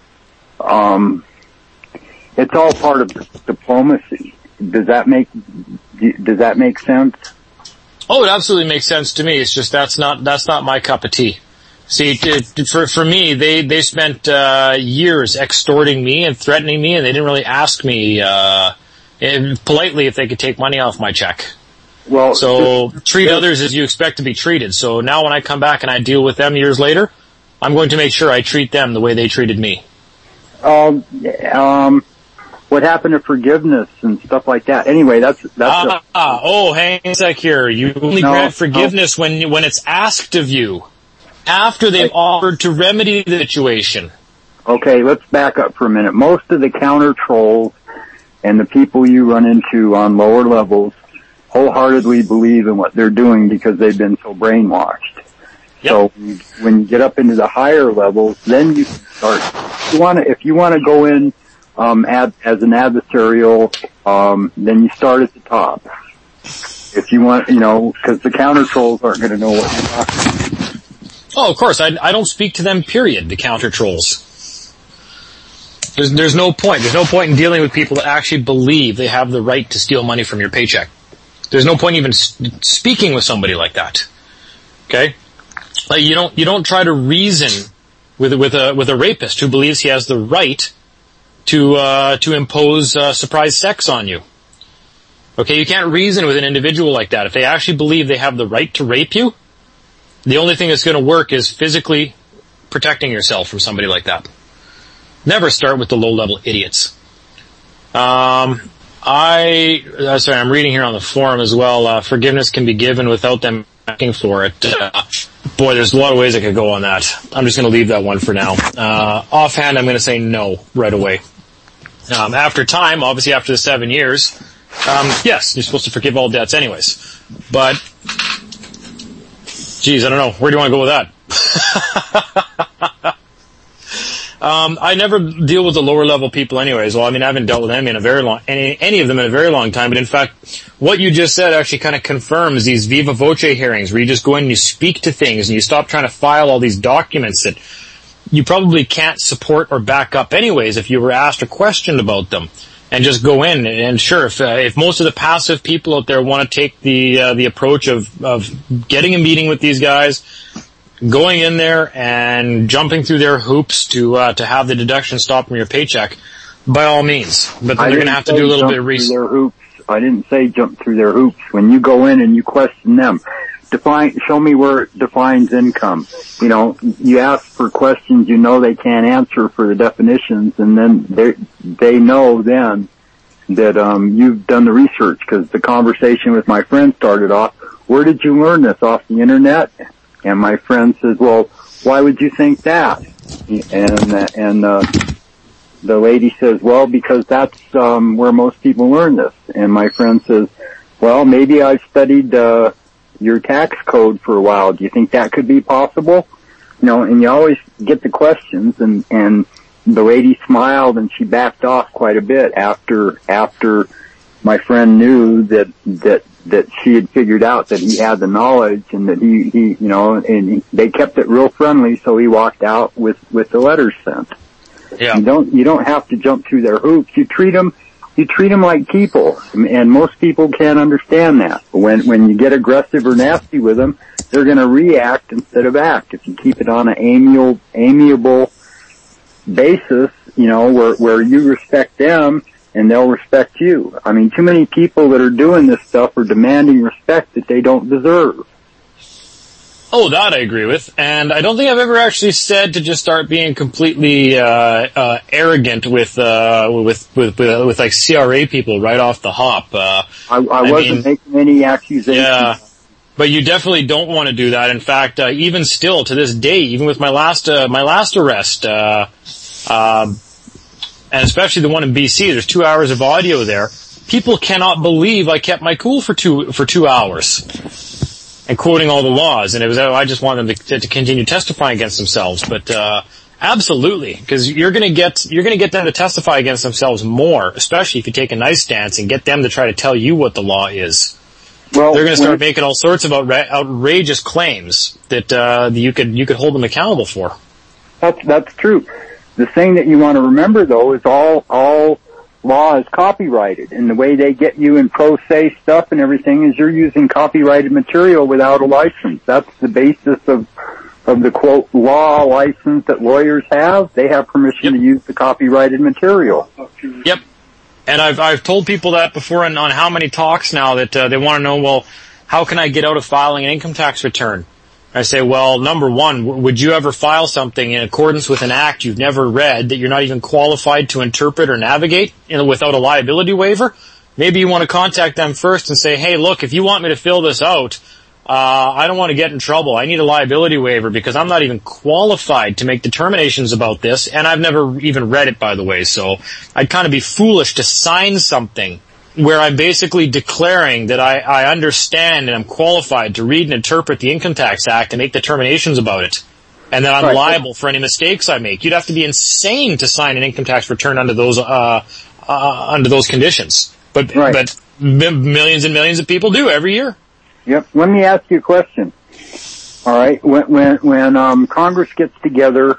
um it's all part of diplomacy. Does that make, does that make sense? Oh, it absolutely makes sense to me. It's just that's not, that's not my cup of tea. See, it, for, for me, they, they spent, uh, years extorting me and threatening me, and they didn't really ask me, uh, politely if they could take money off my check. Well, so treat others as you expect to be treated. So now when I come back and I deal with them years later, I'm going to make sure I treat them the way they treated me. Um, um, what happened to forgiveness and stuff like that? Anyway, that's that's. Ah, ah oh, hang on a sec here. You only No, grant forgiveness no. when when it's asked of you, after they've offered to remedy the situation. Okay, let's back up for a minute. Most of the counter trolls and the people you run into on lower levels wholeheartedly believe in what they're doing because they've been so brainwashed. Yep. So when you get up into the higher levels, then you start. If you want to, if you want to go in um, ad, as an adversarial, um, then you start at the top. If you want, you know, because the counter trolls aren't going to know what you're talking about. Oh, of course. I, I don't speak to them. Period. The counter trolls. There's, there's no point. There's no point in dealing with people that actually believe they have the right to steal money from your paycheck. There's no point even speaking with somebody like that. Okay? Like you don't, you don't try to reason with, with a, with a rapist who believes he has the right to, uh, to impose, uh, surprise sex on you. Okay? You can't reason with an individual like that. If they actually believe they have the right to rape you, the only thing that's gonna work is physically protecting yourself from somebody like that. Never start with the low-level idiots. Um, I, uh, sorry, I'm reading here on the forum as well, uh, forgiveness can be given without them asking for it. Uh, boy, there's a lot of ways I could go on that. I'm just gonna leave that one for now. Uh, offhand, I'm gonna say no right away. Um, after time, obviously after the seven years, um, yes, you're supposed to forgive all debts anyways. But, geez, I don't know. Where do you want to go with that? Um, I never deal with the lower level people anyways. Well, I mean, I haven't dealt with them in a very long, any, any of them in a very long time. But in fact, what you just said actually kind of confirms these viva voce hearings where you just go in and you speak to things and you stop trying to file all these documents that you probably can't support or back up anyways if you were asked or questioned about them. And just go in and sure, if, uh, if most of the passive people out there want to take the, uh, the approach of, of getting a meeting with these guys, going in there and jumping through their hoops to uh, to have the deduction stop from your paycheck, by all means. But then they're going to have to do a little bit of research. I didn't say jump through their hoops. When you go in and you question them, define, show me where it defines income. You know, you ask for questions you know they can't answer for the definitions, and then they they know then that um you've done the research, because the conversation with my friend started off, where did you learn this? Off the internet? And my friend says, well, why would you think that? And, and, uh, the lady says, well, because that's, um, where most people learn this. And my friend says, well, maybe I've studied, uh, your tax code for a while. Do you think that could be possible? You know, and you always get the questions, and, and the lady smiled and she backed off quite a bit after, after my friend knew that, that, that she had figured out that he had the knowledge, and that he, he, you know, and he, they kept it real friendly, so he walked out with, with the letters sent. Yeah. You don't, you don't have to jump through their hoops. You treat them, you treat them like people, and most people can't understand that. When, when you get aggressive or nasty with them, they're gonna react instead of act. If you keep it on an amiable, amiable basis, you know, where, where you respect them, and they'll respect you. I mean, too many people that are doing this stuff are demanding respect that they don't deserve. Oh, that I agree with. And I don't think I've ever actually said to just start being completely, uh, uh, arrogant with, uh, with, with, with, with like C R A people right off the hop. Uh, I, I, I wasn't mean, making any accusations. Yeah. But you definitely don't want to do that. In fact, uh, even still to this day, even with my last, uh, my last arrest, uh, um, and especially the one in B C, there's two hours of audio there. People cannot believe I kept my cool for two, for two hours. And quoting all the laws. And it was, I just want them to, to continue testifying against themselves. But, uh, absolutely. Cause you're gonna get, you're gonna get them to testify against themselves more, especially if you take a nice stance and get them to try to tell you what the law is. Well, they're gonna start making all sorts of outra- outrageous claims that, uh, you could, you could hold them accountable for. That's, that's true. The thing that you want to remember, though, is all all law is copyrighted, and the way they get you in pro se stuff and everything is you're using copyrighted material without a license. That's the basis of of the quote law license that lawyers have. They have permission yep. to use the copyrighted material. Yep. And I've I've told people that before on, on how many talks now that uh, they want to know, well, how can I get out of filing an income tax return? I say, well, number one, w- would you ever file something in accordance with an act you've never read that you're not even qualified to interpret or navigate, you know, without a liability waiver? Maybe you want to contact them first and say, hey, look, if you want me to fill this out, uh, I don't want to get in trouble. I need a liability waiver because I'm not even qualified to make determinations about this, and I've never even read it, by the way. So I'd kind of be foolish to sign something where I'm basically declaring that I, I understand and I'm qualified to read and interpret the Income Tax Act and make determinations about it, and that I'm right. liable for any mistakes I make. You'd have to be insane to sign an income tax return under those uh, uh under those conditions. But right. but m- millions and millions of people do every year. Yep. Let me ask you a question. All right. When when when um, Congress gets together,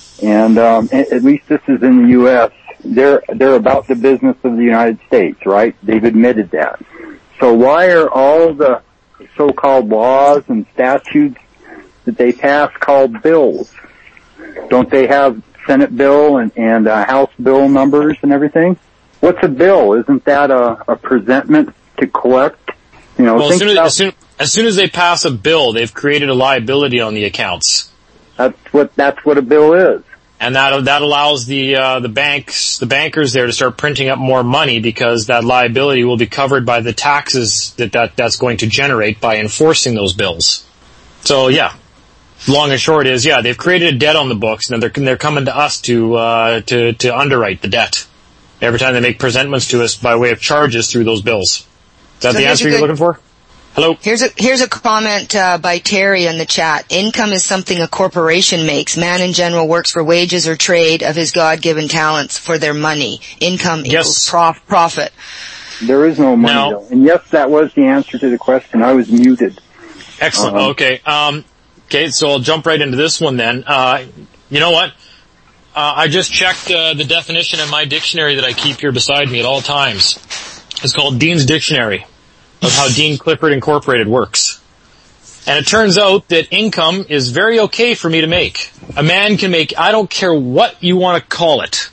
and um, at least this is in the U S, they're they're about the business of the United States, right? They've admitted that. So why are all the so-called laws and statutes that they pass called bills? Don't they have Senate bill and, and uh, House bill numbers and everything? What's a bill? Isn't that a, a presentment to collect? You know, well, think as soon as, about, as, soon, as soon as they pass a bill, they've created a liability on the accounts. That's what that's what a bill is. And that that allows the uh, the banks, the bankers there to start printing up more money because that liability will be covered by the taxes that, that that's going to generate by enforcing those bills. So yeah, long and short is yeah, they've created a debt on the books, and they're they're coming to us to uh, to to underwrite the debt every time they make presentments to us by way of charges through those bills. Is that so the answer you're looking for? Hello? Here's a, here's a comment, uh, by Terry in the chat. Income is something a corporation makes. Man in general works for wages or trade of his God-given talents for their money. Income yes. equals prof- profit. There is no money now, though. And yes, that was the answer to the question. I was muted. Excellent. Uh-huh. Okay. Um, okay. So I'll jump right into this one then. Uh, you know what? Uh, I just checked, uh, the definition in my dictionary that I keep here beside me at all times. It's called Dean's Dictionary of how Dean Clifford Incorporated works. And it turns out that income is very okay for me to make. A man can make, I don't care what you want to call it.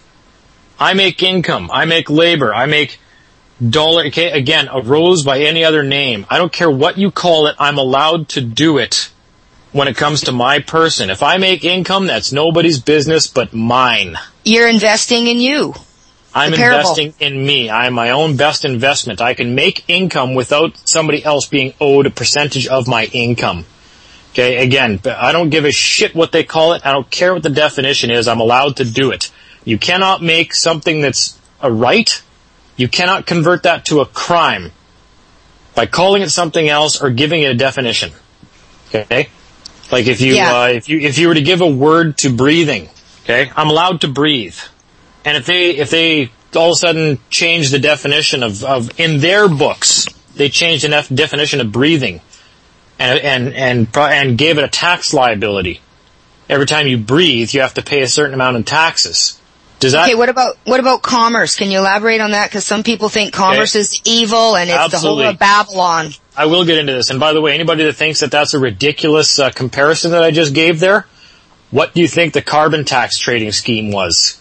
I make income. I make labor. I make dollar, okay, again, a rose by any other name. I don't care what you call it. I'm allowed to do it when it comes to my person. If I make income, that's nobody's business but mine. You're investing in you. I'm investing in me. I'm my own best investment. I can make income without somebody else being owed a percentage of my income. Okay, again, I don't give a shit what they call it. I don't care what the definition is. I'm allowed to do it. You cannot make something that's a right. You cannot convert that to a crime by calling it something else or giving it a definition. Okay? Like if you, yeah. uh, if you, if you were to give a word to breathing, okay, I'm allowed to breathe. And if they, if they all of a sudden change the definition of, of, in their books, they changed the def- definition of breathing and, and, and, and gave it a tax liability. Every time you breathe, you have to pay a certain amount in taxes. Does that? Okay, what about, what about commerce? Can you elaborate on that? Cause some people think commerce okay. is evil and it's Absolutely. the whole of Babylon. I will get into this. And by the way, anybody that thinks that that's a ridiculous uh, comparison that I just gave there, what do you think the carbon tax trading scheme was?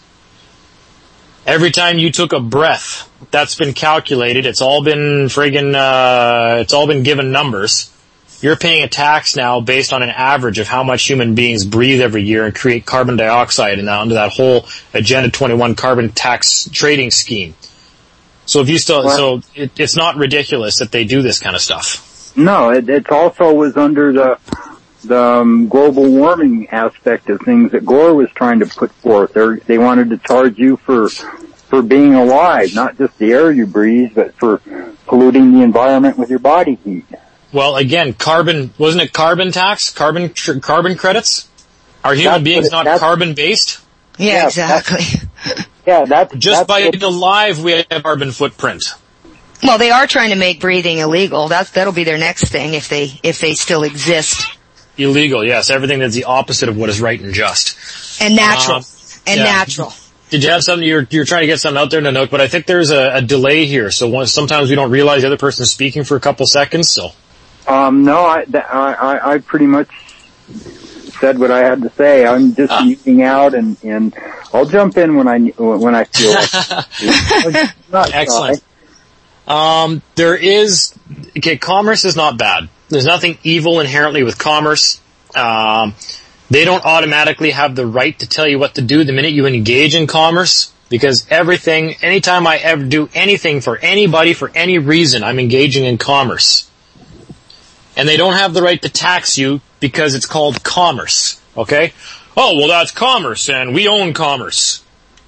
Every time you took a breath, that's been calculated. It's all been friggin', uh, it's all been given numbers. You're paying a tax now based on an average of how much human beings breathe every year and create carbon dioxide and under that whole Agenda twenty-one carbon tax trading scheme. So if you still, well, so it, it's not ridiculous that they do this kind of stuff. No, it, it also was under the, the um, global warming aspect of things that Gore was trying to put forth. They're, they wanted to charge you for for being alive, not just the air you breathe, but for polluting the environment with your body heat. Well, again, carbon, wasn't it carbon tax? Carbon tr- carbon credits? Are human that's beings it, not carbon-based? Yeah, yeah exactly. That's, yeah, that's... Just that's by what, being alive, we have carbon footprint. Well, they are trying to make breathing illegal. That's, that'll be their next thing if they, if they still exist. Illegal, yes. Everything that's the opposite of what is right and just. And natural. Um, and yeah. natural. Did you have something, you're, you're trying to get something out there in a note, but I think there's a, a delay here, so one, sometimes we don't realize the other person's speaking for a couple seconds, so. Um, no, I, I, I pretty much said what I had to say. I'm just ah. muting out and, and I'll jump in when I, when I feel like not Excellent. Shy. Um, there is, okay, commerce is not bad. There's nothing evil inherently with commerce. Um, they don't automatically have the right to tell you what to do the minute you engage in commerce, because everything, anytime I ever do anything for anybody for any reason, I'm engaging in commerce. And they don't have the right to tax you because it's called commerce, okay? Oh, well, that's commerce, and we own commerce.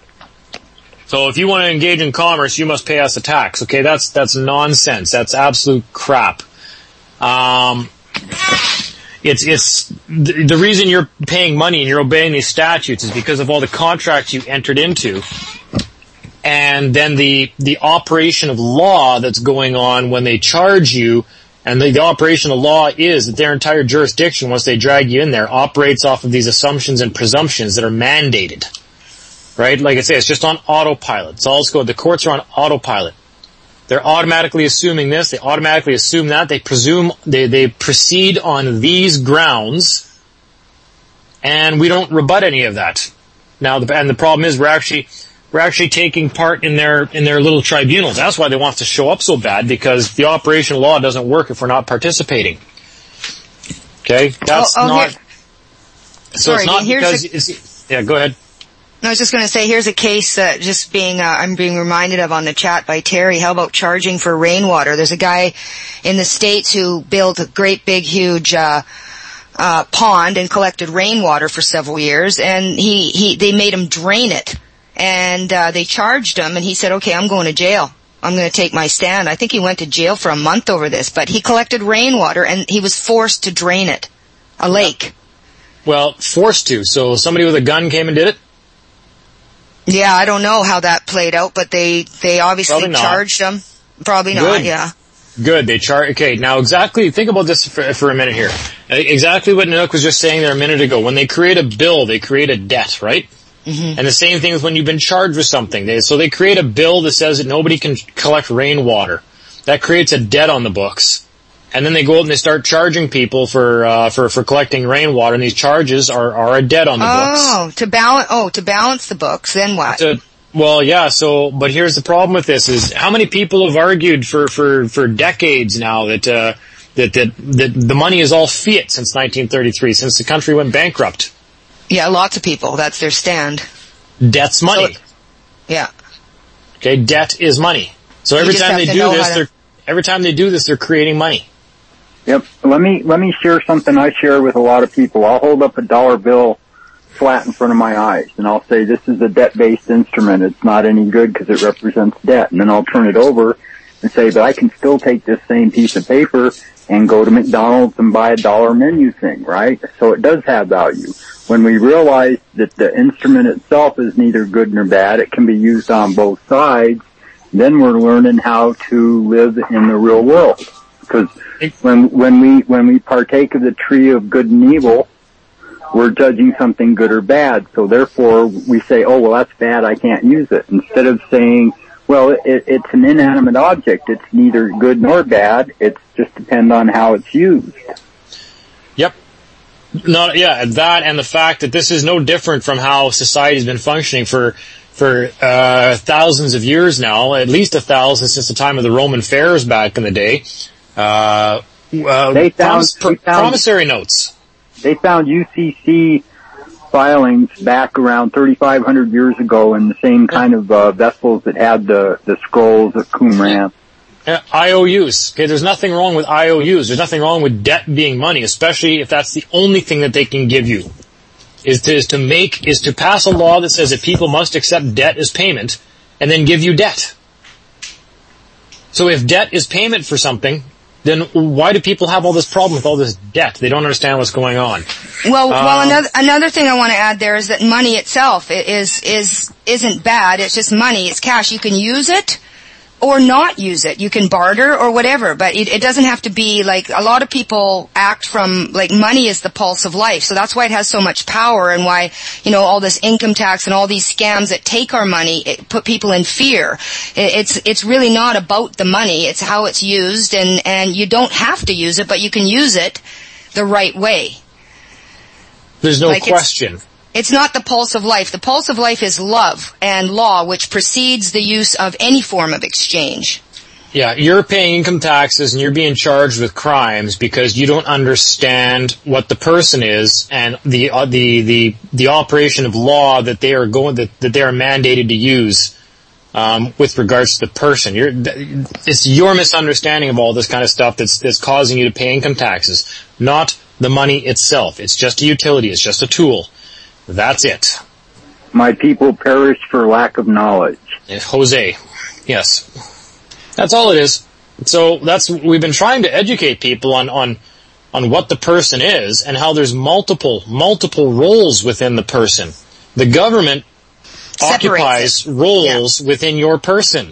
So if you want to engage in commerce, you must pay us a tax, okay? That's that's nonsense. That's absolute crap. Um, it's it's the, the reason you're paying money and you're obeying these statutes is because of all the contracts you entered into, and then the the operation of law that's going on when they charge you. And the, the operation of law is that their entire jurisdiction, once they drag you in there, operates off of these assumptions and presumptions that are mandated. Right? Like I say, it's just on autopilot. It's all it's going. The courts are on autopilot. They're automatically assuming this. They automatically assume that. They presume, they, they proceed on these grounds. And we don't rebut any of that. Now, the, and the problem is we're actually, we're actually taking part in their, in their little tribunals. That's why they want us to show up so bad, because the operation of law doesn't work if we're not participating. Okay? That's oh, oh, not, here, so sorry, it's not because, a, it's, yeah, go ahead. I was just going to say, here's a case uh, just being, uh, I'm being reminded of on the chat by Terry. How about charging for rainwater? There's a guy in the States who built a great big huge, uh, uh, pond and collected rainwater for several years, and he, he, they made him drain it. And, uh, they charged him, and he said, okay, I'm going to jail. I'm going to take my stand. I think he went to jail for a month over this, but he collected rainwater and he was forced to drain it. A lake. Well, forced to. So somebody with a gun came and did it? Yeah, I don't know how that played out, but they, they obviously charged him. Probably not, Good. yeah. Good, they charge, okay, now exactly, think about this for, for a minute here. Exactly what Nanook was just saying there a minute ago. When they create a bill, they create a debt, right? Mm-hmm. And the same thing is when you've been charged with something. They, so they create a bill that says that nobody can collect rainwater. That creates a debt on the books. And then they go out and they start charging people for, uh, for, for collecting rainwater, and these charges are, are a debt on the oh, books. Oh, to balance, oh, to balance the books, then what? To, well, yeah, so, but here's the problem with this is how many people have argued for, for, for decades now that, uh, that, that, that the money is all fiat since nineteen thirty-three, since the country went bankrupt. Yeah, lots of people. That's their stand. Debt's money. So, yeah. Okay, debt is money. So every time they do this, they're, every time they do this, they're creating money. Yep. Let me, let me share something I share with a lot of people. I'll hold up a dollar bill flat in front of my eyes, and I'll say, this is a debt-based instrument. It's not any good because it represents debt. And then I'll turn it over and say, but I can still take this same piece of paper and go to McDonald's and buy a dollar menu thing, right? So it does have value. When we realize that the instrument itself is neither good nor bad, it can be used on both sides, then we're learning how to live in the real world. Because when, when we, when we partake of the tree of good and evil, we're judging something good or bad. So therefore we say, oh, well, that's bad, I can't use it. Instead of saying, well, it, it's an inanimate object. It's neither good nor bad. It just depends on how it's used. Yep. No, yeah, that and the fact that this is no different from how society's been functioning for for uh thousands of years now, at least a thousand since the time of the Roman fairs back in the day. Uh, uh they found, promise, they found, promissory notes. They found U C C filings back around thirty-five hundred years ago in the same kind of uh, vessels that had the the scrolls of Qumran. Uh, I O Us. Okay, there's nothing wrong with I O Us. There's nothing wrong with debt being money, especially if that's the only thing that they can give you. Is to, is to make, is to pass a law that says that people must accept debt as payment and then give you debt. So if debt is payment for something, then why do people have all this problem with all this debt? They don't understand what's going on. Well, um, well, another another thing I want to add there is that money itself is is isn't bad. It's just money. It's cash. You can use it or not use it. You can barter or whatever, but it, it doesn't have to be like, a lot of people act from, like, money is the pulse of life. So that's why it has so much power, and why, you know, all this income tax and all these scams that take our money, it put people in fear. It, it's, it's really not about the money. It's how it's used, and, and you don't have to use it, but you can use it the right way. There's no like question. It's, It's not the pulse of life. The pulse of life is love and law, which precedes the use of any form of exchange. Yeah, you're paying income taxes and you're being charged with crimes because you don't understand what the person is and the uh, the the the operation of law that they are going that, that they are mandated to use um, with regards to the person. You're, it's your misunderstanding of all this kind of stuff that's that's causing you to pay income taxes, not the money itself. It's just a utility. It's just a tool. That's it. My people perish for lack of knowledge. Jose, yes. That's all it is. So that's, we've been trying to educate people on, on, on what the person is and how there's multiple, multiple roles within the person. The government Separates occupies it. roles yeah. within your person.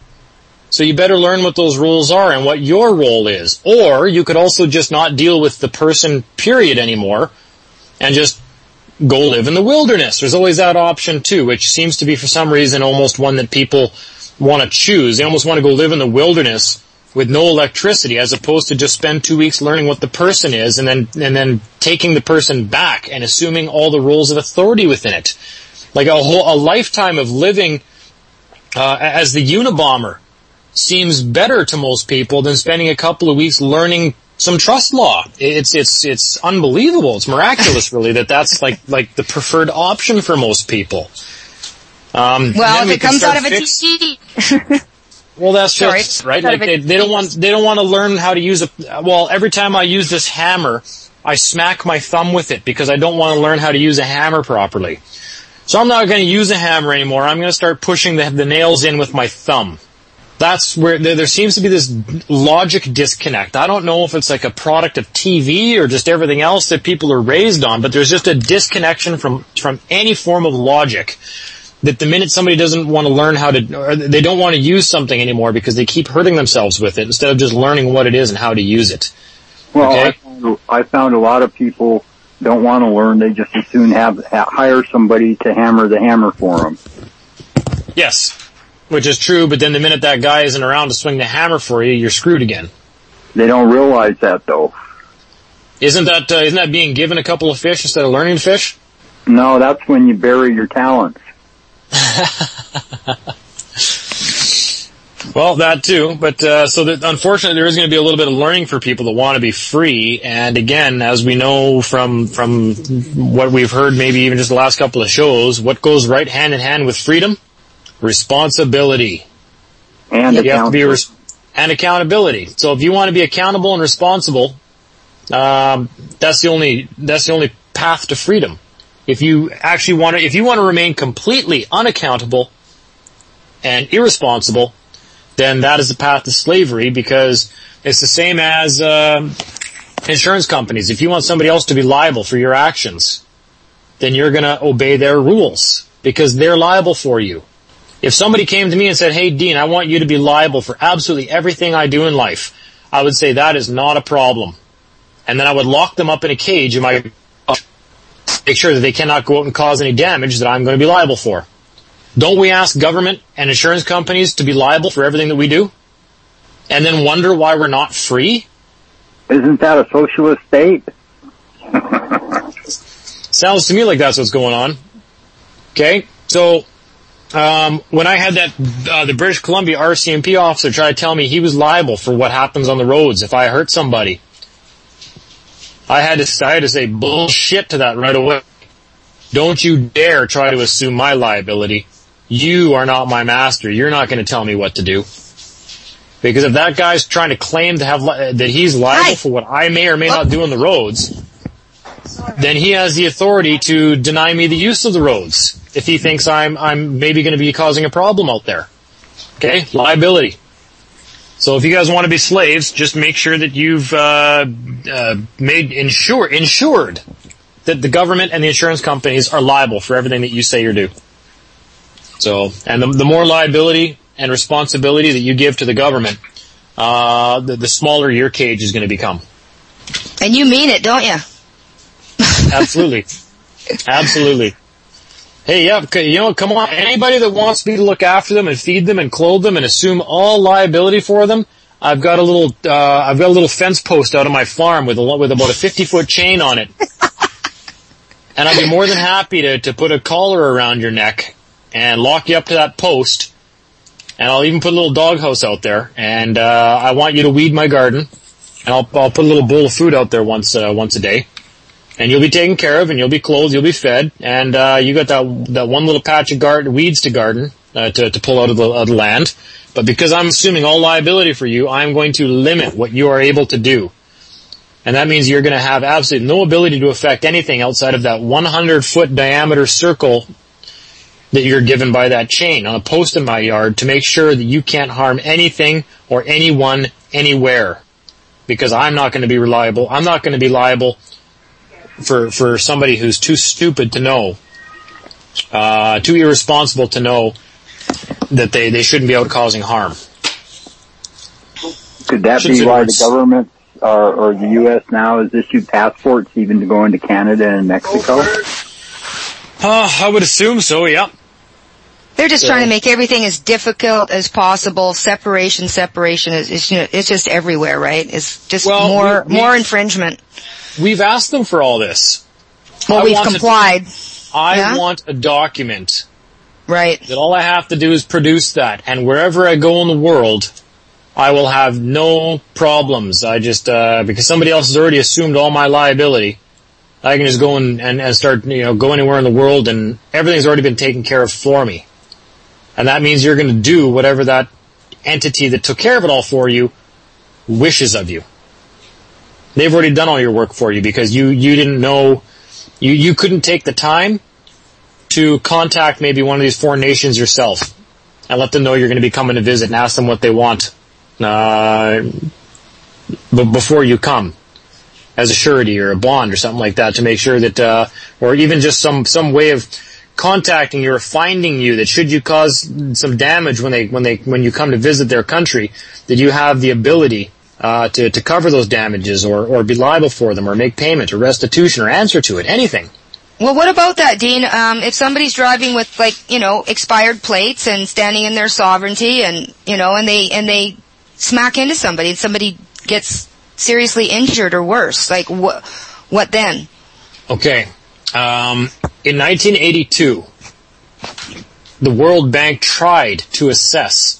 So you better learn what those roles are and what your role is. Or you could also just not deal with the person, period, anymore, and just go live in the wilderness. There's always that option too, which seems to be for some reason almost one that people want to choose. They almost want to go live in the wilderness with no electricity as opposed to just spend two weeks learning what the person is and then and then taking the person back and assuming all the roles of authority within it. Like a whole a lifetime of living uh, as the Unabomber seems better to most people than spending a couple of weeks learning some trust law. It's it's it's unbelievable. It's miraculous, really, that that's like like the preferred option for most people. Um, well, if we it comes out of a fix- T V. Well, that's Sorry, just right. Like they, they don't want they don't want to learn how to use a. Well, every time I use this hammer, I smack my thumb with it because I don't want to learn how to use a hammer properly. So I'm not going to use a hammer anymore. I'm going to start pushing the, the nails in with my thumb. That's where there, there seems to be this logic disconnect. I don't know if it's like a product of T V or just everything else that people are raised on, but there's just a disconnection from from any form of logic. That the minute somebody doesn't want to learn how to, or they don't want to use something anymore because they keep hurting themselves with it instead of just learning what it is and how to use it. Well, okay? I, found, I found a lot of people don't want to learn. They just as soon have hire somebody to hammer the hammer for them. Yes, which is true. But then the minute that guy isn't around to swing the hammer for you, you're screwed again. They don't realize that, though. Isn't that uh, isn't that being given a couple of fish instead of learning to fish? No, that's when you bury your talents. Well, that too, but uh, so that unfortunately there is going to be a little bit of learning for people that want to be free. And again, as we know from from what we've heard, maybe even just the last couple of shows, what goes right hand in hand with freedom? Responsibility. And you have to be res- and accountability. So if you want to be accountable and responsible, um, that's the only that's the only path to freedom. If you actually want to, if you want to remain completely unaccountable and irresponsible, then that is the path to slavery because it's the same as uh, insurance companies. If you want somebody else to be liable for your actions, then you're going to obey their rules because they're liable for you. If somebody came to me and said, "Hey, Dean, I want you to be liable for absolutely everything I do in life," I would say that is not a problem. And then I would lock them up in a cage in my make sure that they cannot go out and cause any damage that I'm going to be liable for. Don't we ask government and insurance companies to be liable for everything that we do? And then wonder why we're not free? Isn't that a socialist state? Sounds to me like that's what's going on. Okay, so um, when I had that, uh, the British Columbia R C M P officer try to tell me he was liable for what happens on the roads if I hurt somebody, I had to, I had to say bullshit to that right away. Don't you dare try to assume my liability. You are not my master. You're not going to tell me what to do. Because if that guy's trying to claim to have li- that he's liable Hi. for what I may or may not do on the roads, then he has the authority to deny me the use of the roads if he thinks I'm I'm maybe going to be causing a problem out there. Okay, liability. So if you guys want to be slaves, just make sure that you've uh, uh, made insure, insured that the government and the insurance companies are liable for everything that you say you're due. So, and the, the more liability and responsibility that you give to the government, uh, the, the smaller your cage is going to become. And you mean it, don't you? Absolutely. Absolutely. Hey, yeah, you know, come on. Anybody that wants me to look after them and feed them and clothe them and assume all liability for them, I've got a little, uh, I've got a little fence post out on my farm with a, with about a fifty foot chain on it. And I'd be more than happy to, to put a collar around your neck and lock you up to that post and I'll even put a little doghouse out there, and uh, I want you to weed my garden, and I'll, I'll put a little bowl of food out there once uh, once a day, and you'll be taken care of, and you'll be clothed, you'll be fed, and uh, you got that that one little patch of garden, weeds to garden uh, to to pull out of the, of the land. But because I'm assuming all liability for you, I'm going to limit what you are able to do. And that means you're going to have absolutely no ability to affect anything outside of that one hundred foot diameter circle that you're given by that chain on a post in my yard to make sure that you can't harm anything or anyone anywhere. Because I'm not going to be reliable. I'm not going to be liable for, for somebody who's too stupid to know, uh, too irresponsible to know that they, they shouldn't be out causing harm. Could that be why the government or, or the U S now has issued passports even to go into Canada and Mexico? Uh, I would assume so, yeah. They're just So- trying to make everything as difficult as possible. Separation, separation is, is you know, it's just everywhere, right? It's just Well, more, we- we- more infringement. We've asked them for all this. Well, I we've want to- complied, I Yeah? want a document right? that all I have to do is produce that, and wherever I go in the world, I will have no problems. I just, uh, because somebody else has already assumed all my liability, I can just go and, and, and start, you know, go anywhere in the world and everything's already been taken care of for me. And that means you're going to do whatever that entity that took care of it all for you wishes of you. They've already done all your work for you because you, you didn't know, you, you couldn't take the time to contact maybe one of these foreign nations yourself and let them know you're going to be coming to visit and ask them what they want, uh, b- before you come as a surety or a bond or something like that to make sure that, uh, or even just some, some way of contacting you or finding you that should you cause some damage when they, when they, when you come to visit their country, that you have the ability, uh, to, to cover those damages or, or be liable for them or make payment or restitution or answer to it, anything. Well, what about that, Dean? Um, if somebody's driving with, like, you know, expired plates and standing in their sovereignty and, you know, and they, and they smack into somebody and somebody gets seriously injured or worse, like, what, what then? Okay. Um, in nineteen eighty-two, the World Bank tried to assess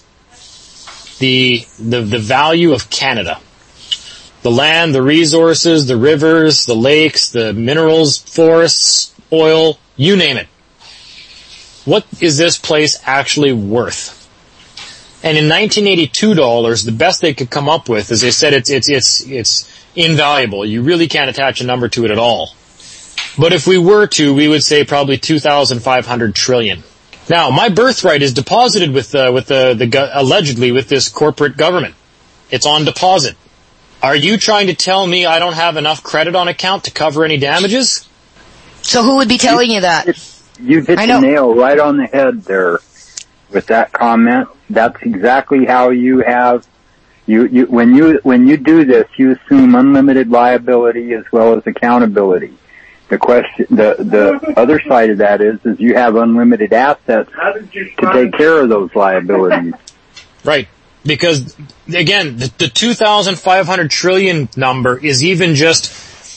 the, the, the value of Canada. The land, the resources, the rivers, the lakes, the minerals, forests, oil, you name it. What is this place actually worth? And in nineteen eighty-two dollars, the best they could come up with is they said it's, it's, it's, it's invaluable. You really can't attach a number to it at all. But if we were to, we would say probably two thousand five hundred trillion. Now, my birthright is deposited with, uh, with the, the, go- allegedly with this corporate government. It's on deposit. Are you trying to tell me I don't have enough credit on account to cover any damages? So who would be telling you that? You hit I the know. nail right on the head there with that comment. That's exactly how you have, you, you, when you, when you do this, you assume unlimited liability as well as accountability. The question, the, the other side of that is, is you have unlimited assets to take care of those liabilities. Right. Because, again, the, the two thousand five hundred trillion number is even just,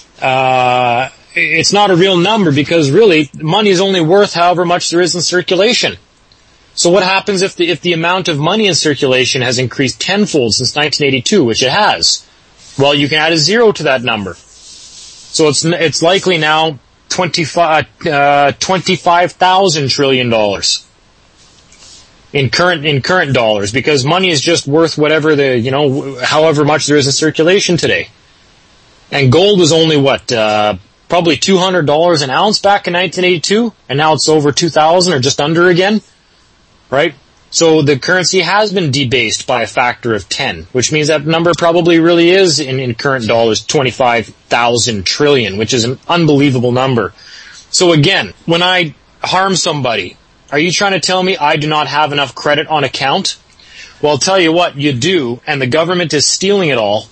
uh, it's not a real number because really, money is only worth however much there is in circulation. So what happens if the, if the amount of money in circulation has increased tenfold since nineteen eighty-two, which it has? Well, you can add a zero to that number. So it's, it's likely now twenty-five, uh, twenty-five thousand trillion dollars. In current, in current dollars, because money is just worth whatever the, you know, however much there is in circulation today. And gold was only what, uh, probably two hundred dollars an ounce back in nineteen eighty-two, and now it's over two thousand or just under again, right? So the currency has been debased by a factor of ten, which means that number probably really is in, in current dollars twenty-five thousand trillion, which is an unbelievable number. So again, when I harm somebody, are you trying to tell me I do not have enough credit on account? Well, I'll tell you what, you do, and the government is stealing it all.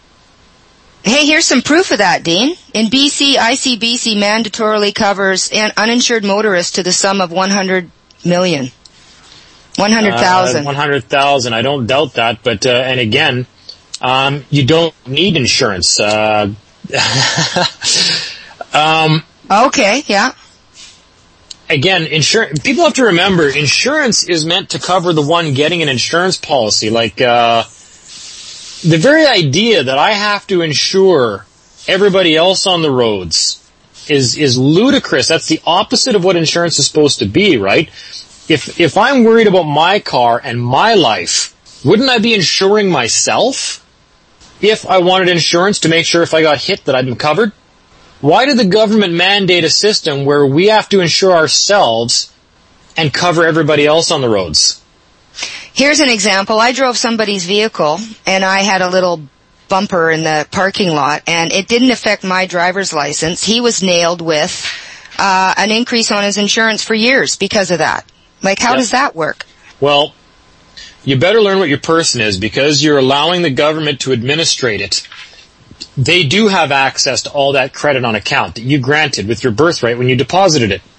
Hey, here's some proof of that, Dean. In B C, I C B C mandatorily covers an uninsured motorists to the sum of one hundred million. one hundred thousand. Uh, one hundred thousand, I don't doubt that, but, uh, and again, um, you don't need insurance. Uh, um, Okay, yeah. again, insurance, people have to remember, insurance is meant to cover the one getting an insurance policy. Like, uh, the very idea that I have to insure everybody else on the roads is, is ludicrous. That's the opposite of what insurance is supposed to be, right? If, if I'm worried about my car and my life, wouldn't I be insuring myself if I wanted insurance to make sure if I got hit that I'd been covered? Why did the government mandate a system where we have to insure ourselves and cover everybody else on the roads? Here's an example. I drove somebody's vehicle and I had a little bumper in the parking lot and it didn't affect my driver's license. He was nailed with uh, an increase on his insurance for years because of that. Like, how Yep. does that work? Well, you better learn what your person is because you're allowing the government to administrate it. They do have access to all that credit on account that you granted with your birthright when you deposited it.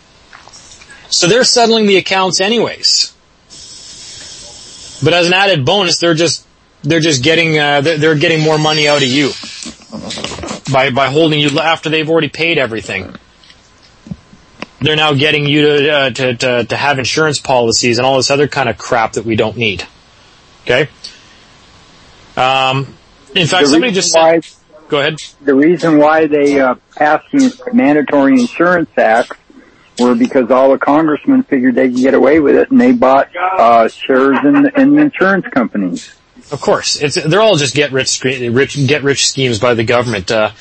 So they're settling the accounts anyways. But as an added bonus, they're just they're just getting uh, they're, they're getting more money out of you by by holding you after they've already paid everything. They're now getting you to uh, to, to to have insurance policies and all this other kind of crap that we don't need. Okay. Um. In fact, The somebody reason just said, why- go ahead. The reason why they uh, passed the mandatory insurance act were because all the congressmen figured they could get away with it, and they bought uh, shares in the, in the insurance companies. Of course, it's they're all just get rich, rich get rich schemes by the government. Uh,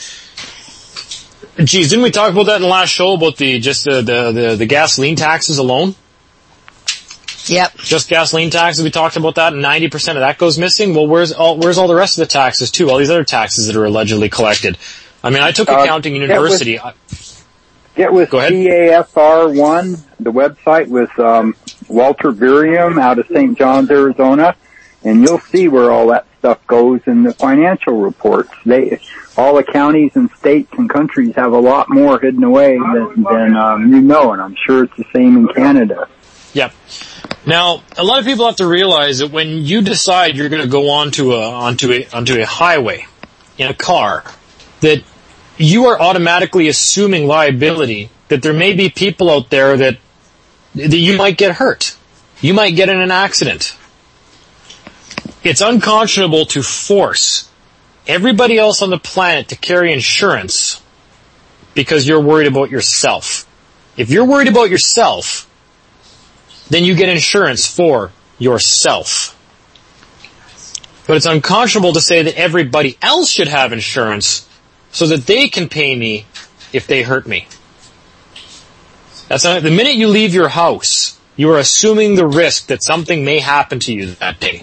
geez, didn't we talk about that in the last show about the just the the the, the gasoline taxes alone? Yep. Just gasoline taxes. We talked about that, and ninety percent of that goes missing. Well, where's all where's all the rest of the taxes too? All these other taxes that are allegedly collected. I mean, I took Uh, accounting in get university. with- I, Get with Go ahead. C A S R one, the website with um, Walter Burium out of Saint John's, Arizona, and you'll see where all that stuff goes in the financial reports. They, all the counties and states and countries have a lot more hidden away than, than um, you know, and I'm sure it's the same in Canada. Yep. Now, a lot of people have to realize that when you decide you're going to go onto a onto a onto a highway in a car, that you are automatically assuming liability. That there may be people out there that that you might get hurt, you might get in an accident. It's unconscionable to force everybody else on the planet to carry insurance because you're worried about yourself. If you're worried about yourself, then you get insurance for yourself. But it's unconscionable to say that everybody else should have insurance so that they can pay me if they hurt me. That's not, the minute you leave your house, you are assuming the risk that something may happen to you that day.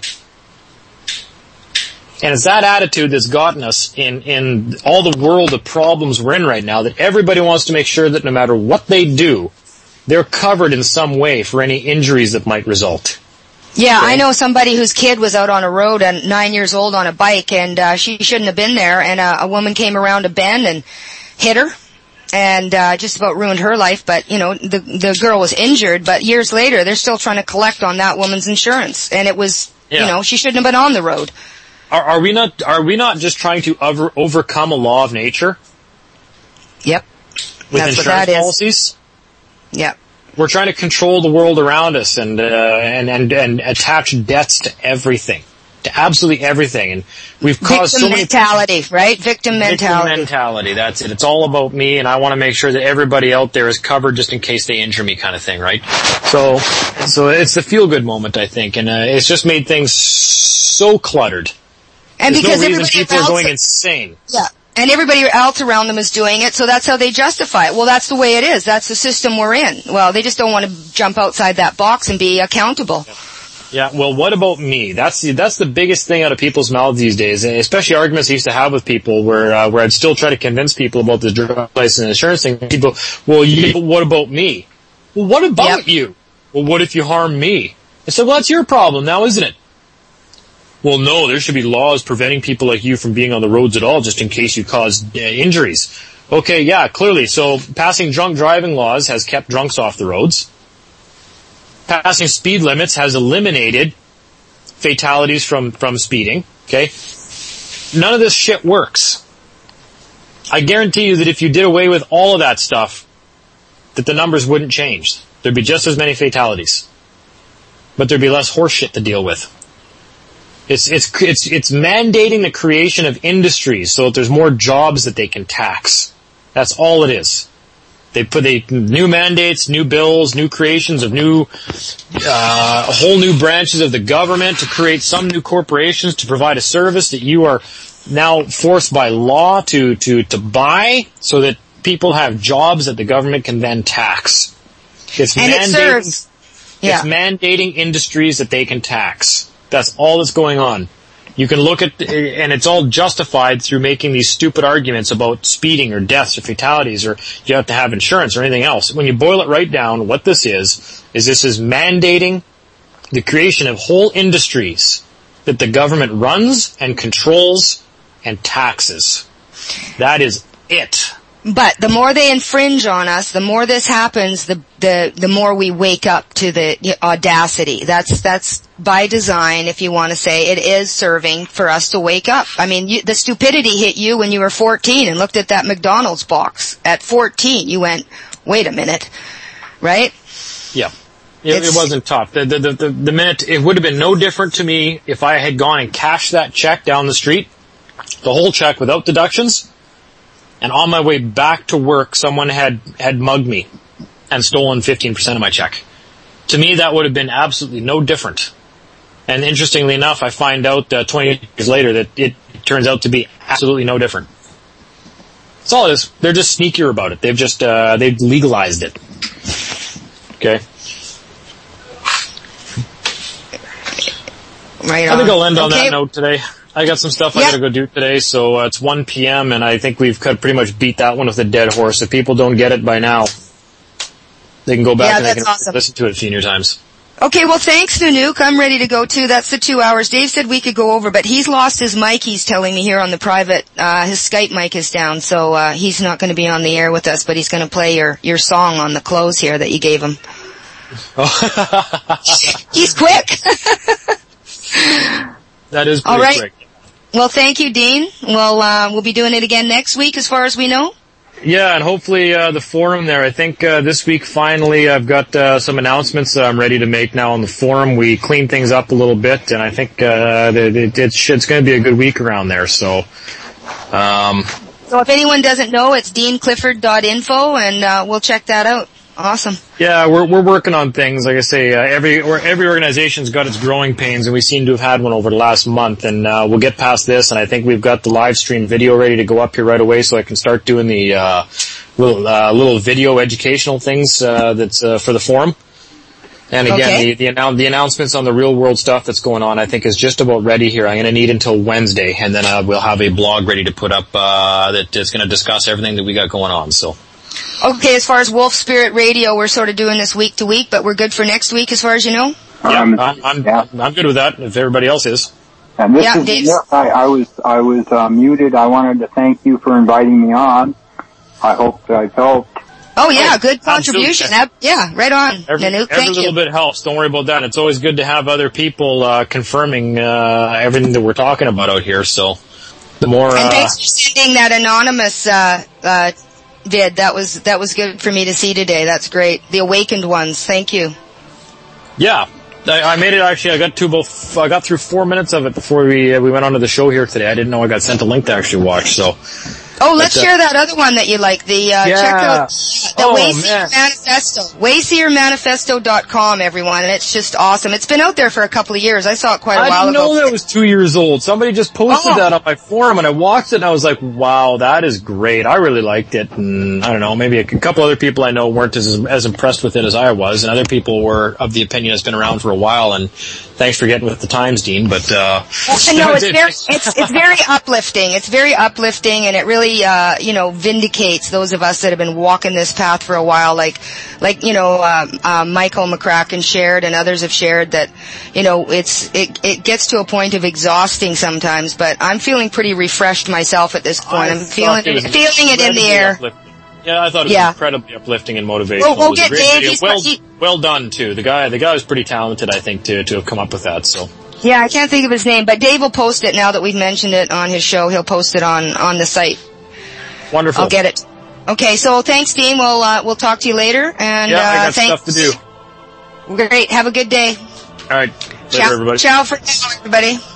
And it's that attitude that's gotten us in, in all the world of problems we're in right now, that everybody wants to make sure that no matter what they do, they're covered in some way for any injuries that might result. Yeah, Okay. I know somebody whose kid was out on a road and nine years old on a bike, and uh, she shouldn't have been there, and uh, a woman came around a bend and hit her and uh, just about ruined her life. But, you know, the the girl was injured, but years later they're still trying to collect on that woman's insurance, and it was, Yeah. you know, she shouldn't have been on the road. Are, are we not, are we not just trying to over, overcome a law of nature Yep. with That's what that insurance is. policies? Yep. We're trying to control the world around us and, uh, and, and, and attach debts to everything. To absolutely everything. And we've caused Victim so many... mentality, right? Victim mentality. Victim mentality, that's it. It's all about me, and I want to make sure that everybody out there is covered just in case they injure me, kind of thing, right? So, so it's the feel-good moment, I think, and uh, it's just made things so cluttered. And There's because no reason everybody people are else, going insane. yeah, and everybody else around them is doing it, so that's how they justify it. Well, that's the way it is. That's the system we're in. Well, they just don't want to jump outside that box and be accountable. Yeah, well, what about me? That's the, that's the biggest thing out of people's mouths these days, and especially arguments I used to have with people where, uh, where I'd still try to convince people about the driver's license and insurance thing. People, well, you, what about me? Well, what about Yep. you? Well, what if you harm me? I said, well, that's your problem now, isn't it? Well, no, there should be laws preventing people like you from being on the roads at all, just in case you cause uh, injuries. Okay, yeah, clearly. So passing drunk driving laws has kept drunks off the roads. Passing speed limits has eliminated fatalities from, from speeding, okay? None of this shit works. I guarantee you that if you did away with all of that stuff, that the numbers wouldn't change. There'd be just as many fatalities. But there'd be less horse shit to deal with. It's, it's, it's, it's mandating the creation of industries so that there's more jobs that they can tax. That's all it is. They put they, new mandates, new bills, new creations of new, uh, whole new branches of the government to create some new corporations to provide a service that you are now forced by law to, to, to buy so that people have jobs that the government can then tax. It's and mandating, it serves, yeah. It's mandating industries that they can tax. That's all that's going on. You can look at, and it's all justified through making these stupid arguments about speeding or deaths or fatalities or you have to have insurance or anything else. When you boil it right down, what this is, is this is mandating the creation of whole industries that the government runs and controls and taxes. That is it. But the more they infringe on us, the more this happens, the the the more we wake up to the audacity. That's that's by design, if you want to say. It is serving for us to wake up. I mean, you, the stupidity hit you when you were fourteen and looked at that McDonald's box. At fourteen, you went, wait a minute, right? Yeah. It, it wasn't tough. The, the, the, the minute, it would have been no different to me if I had gone and cashed that check down the street, the whole check without deductions, and on my way back to work, someone had, had mugged me and stolen fifteen percent of my check. To me, that would have been absolutely no different. And interestingly enough, I find out uh, twenty years later that it turns out to be absolutely no different. That's all it is. They're just sneakier about it. They've just, uh, they've legalized it. Okay? Right on. I think I'll end on okay. that note today. I got some stuff I yep. gotta go do today, so uh, it's one p.m. and I think we've cut, pretty much beat that one with a dead horse. If people don't get it by now, they can go back yeah, and they can awesome. listen to it a few more times. Okay, well thanks, Nanook. I'm ready to go too. That's the two hours. Dave said we could go over, but he's lost his mic, he's telling me here on the private. Uh, his Skype mic is down, so uh, he's not going to be on the air with us, but he's going to play your, your song on the close here that you gave him. Oh. He's quick. That is pretty All right. quick. Well, thank you, Dean. Well, uh, we'll be doing it again next week as far as we know. Yeah, and hopefully uh, the forum there. I think uh, this week finally I've got uh, some announcements that I'm ready to make now on the forum. We cleaned things up a little bit, and I think uh, it, it, it's, it's going to be a good week around there. So, um, so if anyone doesn't know, it's dean clifford dot info, and uh, we'll check that out. Awesome. Yeah, we're we're working on things. Like I say, uh, every or every organization's got its growing pains, and we seem to have had one over the last month. And uh, we'll get past this, and I think we've got the live stream video ready to go up here right away, so I can start doing the uh, little uh, little video educational things uh, that's uh, for the forum. And again, okay. the the, annou- the announcements on the real world stuff that's going on, I think, is just about ready here. I'm going to need until Wednesday, and then uh, we'll have a blog ready to put up uh, that is going to discuss everything that we got going on. So. Okay, as far as Wolf Spirit Radio, we're sort of doing this week to week, but we're good for next week as far as you know? Yeah, Um, I'm, I'm, yeah. I'm good with that, if everybody else is. And this Yeah, is, Dave's- yeah, I, I was, I was, uh, muted. I wanted to thank you for inviting me on. I hope I've helped. Oh yeah, Oh, good contribution. absolutely. Ab- yeah, right on, Every, Nanook. every Thank little you. bit helps. Don't worry about that. It's always good to have other people uh, confirming uh, everything that we're talking about out here. So the more. And uh, thanks for sending that anonymous uh, uh, vid. That was that was good for me to see today. That's great. The awakened ones. Thank you. Yeah, I, I made it. Actually, I got to both. I got through four minutes of it before we uh, we went onto the show here today. I didn't know I got sent a link to actually watch. So. Oh, let's But, uh, share that other one that you like. The uh, Yeah. check out the Oh, Wayseer man. Manifesto. Wayseer Manifesto dot com, everyone, and it's just awesome. It's been out there for a couple of years. I saw it quite a I while didn't ago. know that was two years old. Somebody just posted Oh. that on my forum, and I watched it, and I was like, wow, that is great. I really liked it. And I don't know, maybe a couple other people I know weren't as, as impressed with it as I was, and other people were of the opinion it's been around for a while, and thanks for getting with the times, Dean, but, uh... No, it's very, it's, it's very uplifting. It's very uplifting, and it really, uh, you know, vindicates those of us that have been walking this path for a while, like, like, you know, uh, uh, Michael McCracken shared and others have shared that, you know, it's, it, it gets to a point of exhausting sometimes, but I'm feeling pretty refreshed myself at this point. I'm feeling it, it, feeling it in the air. Uplifting. Yeah, I thought it was Yeah. incredibly uplifting and motivational. We'll- we'll It was a get great Dave. video. He's- Well, he- well done, too. The guy, the guy was pretty talented, I think, to, to have come up with that, so. Yeah, I can't think of his name, but Dave will post it now that we've mentioned it on his show. He'll post it on, on the site. Wonderful. I'll get it. Okay, so thanks, Dean. We'll uh, we'll talk to you later. And Yeah, I uh, got thanks. stuff to do. Great. Have a good day. All right. Later, Ciao, everybody. ciao for now, everybody.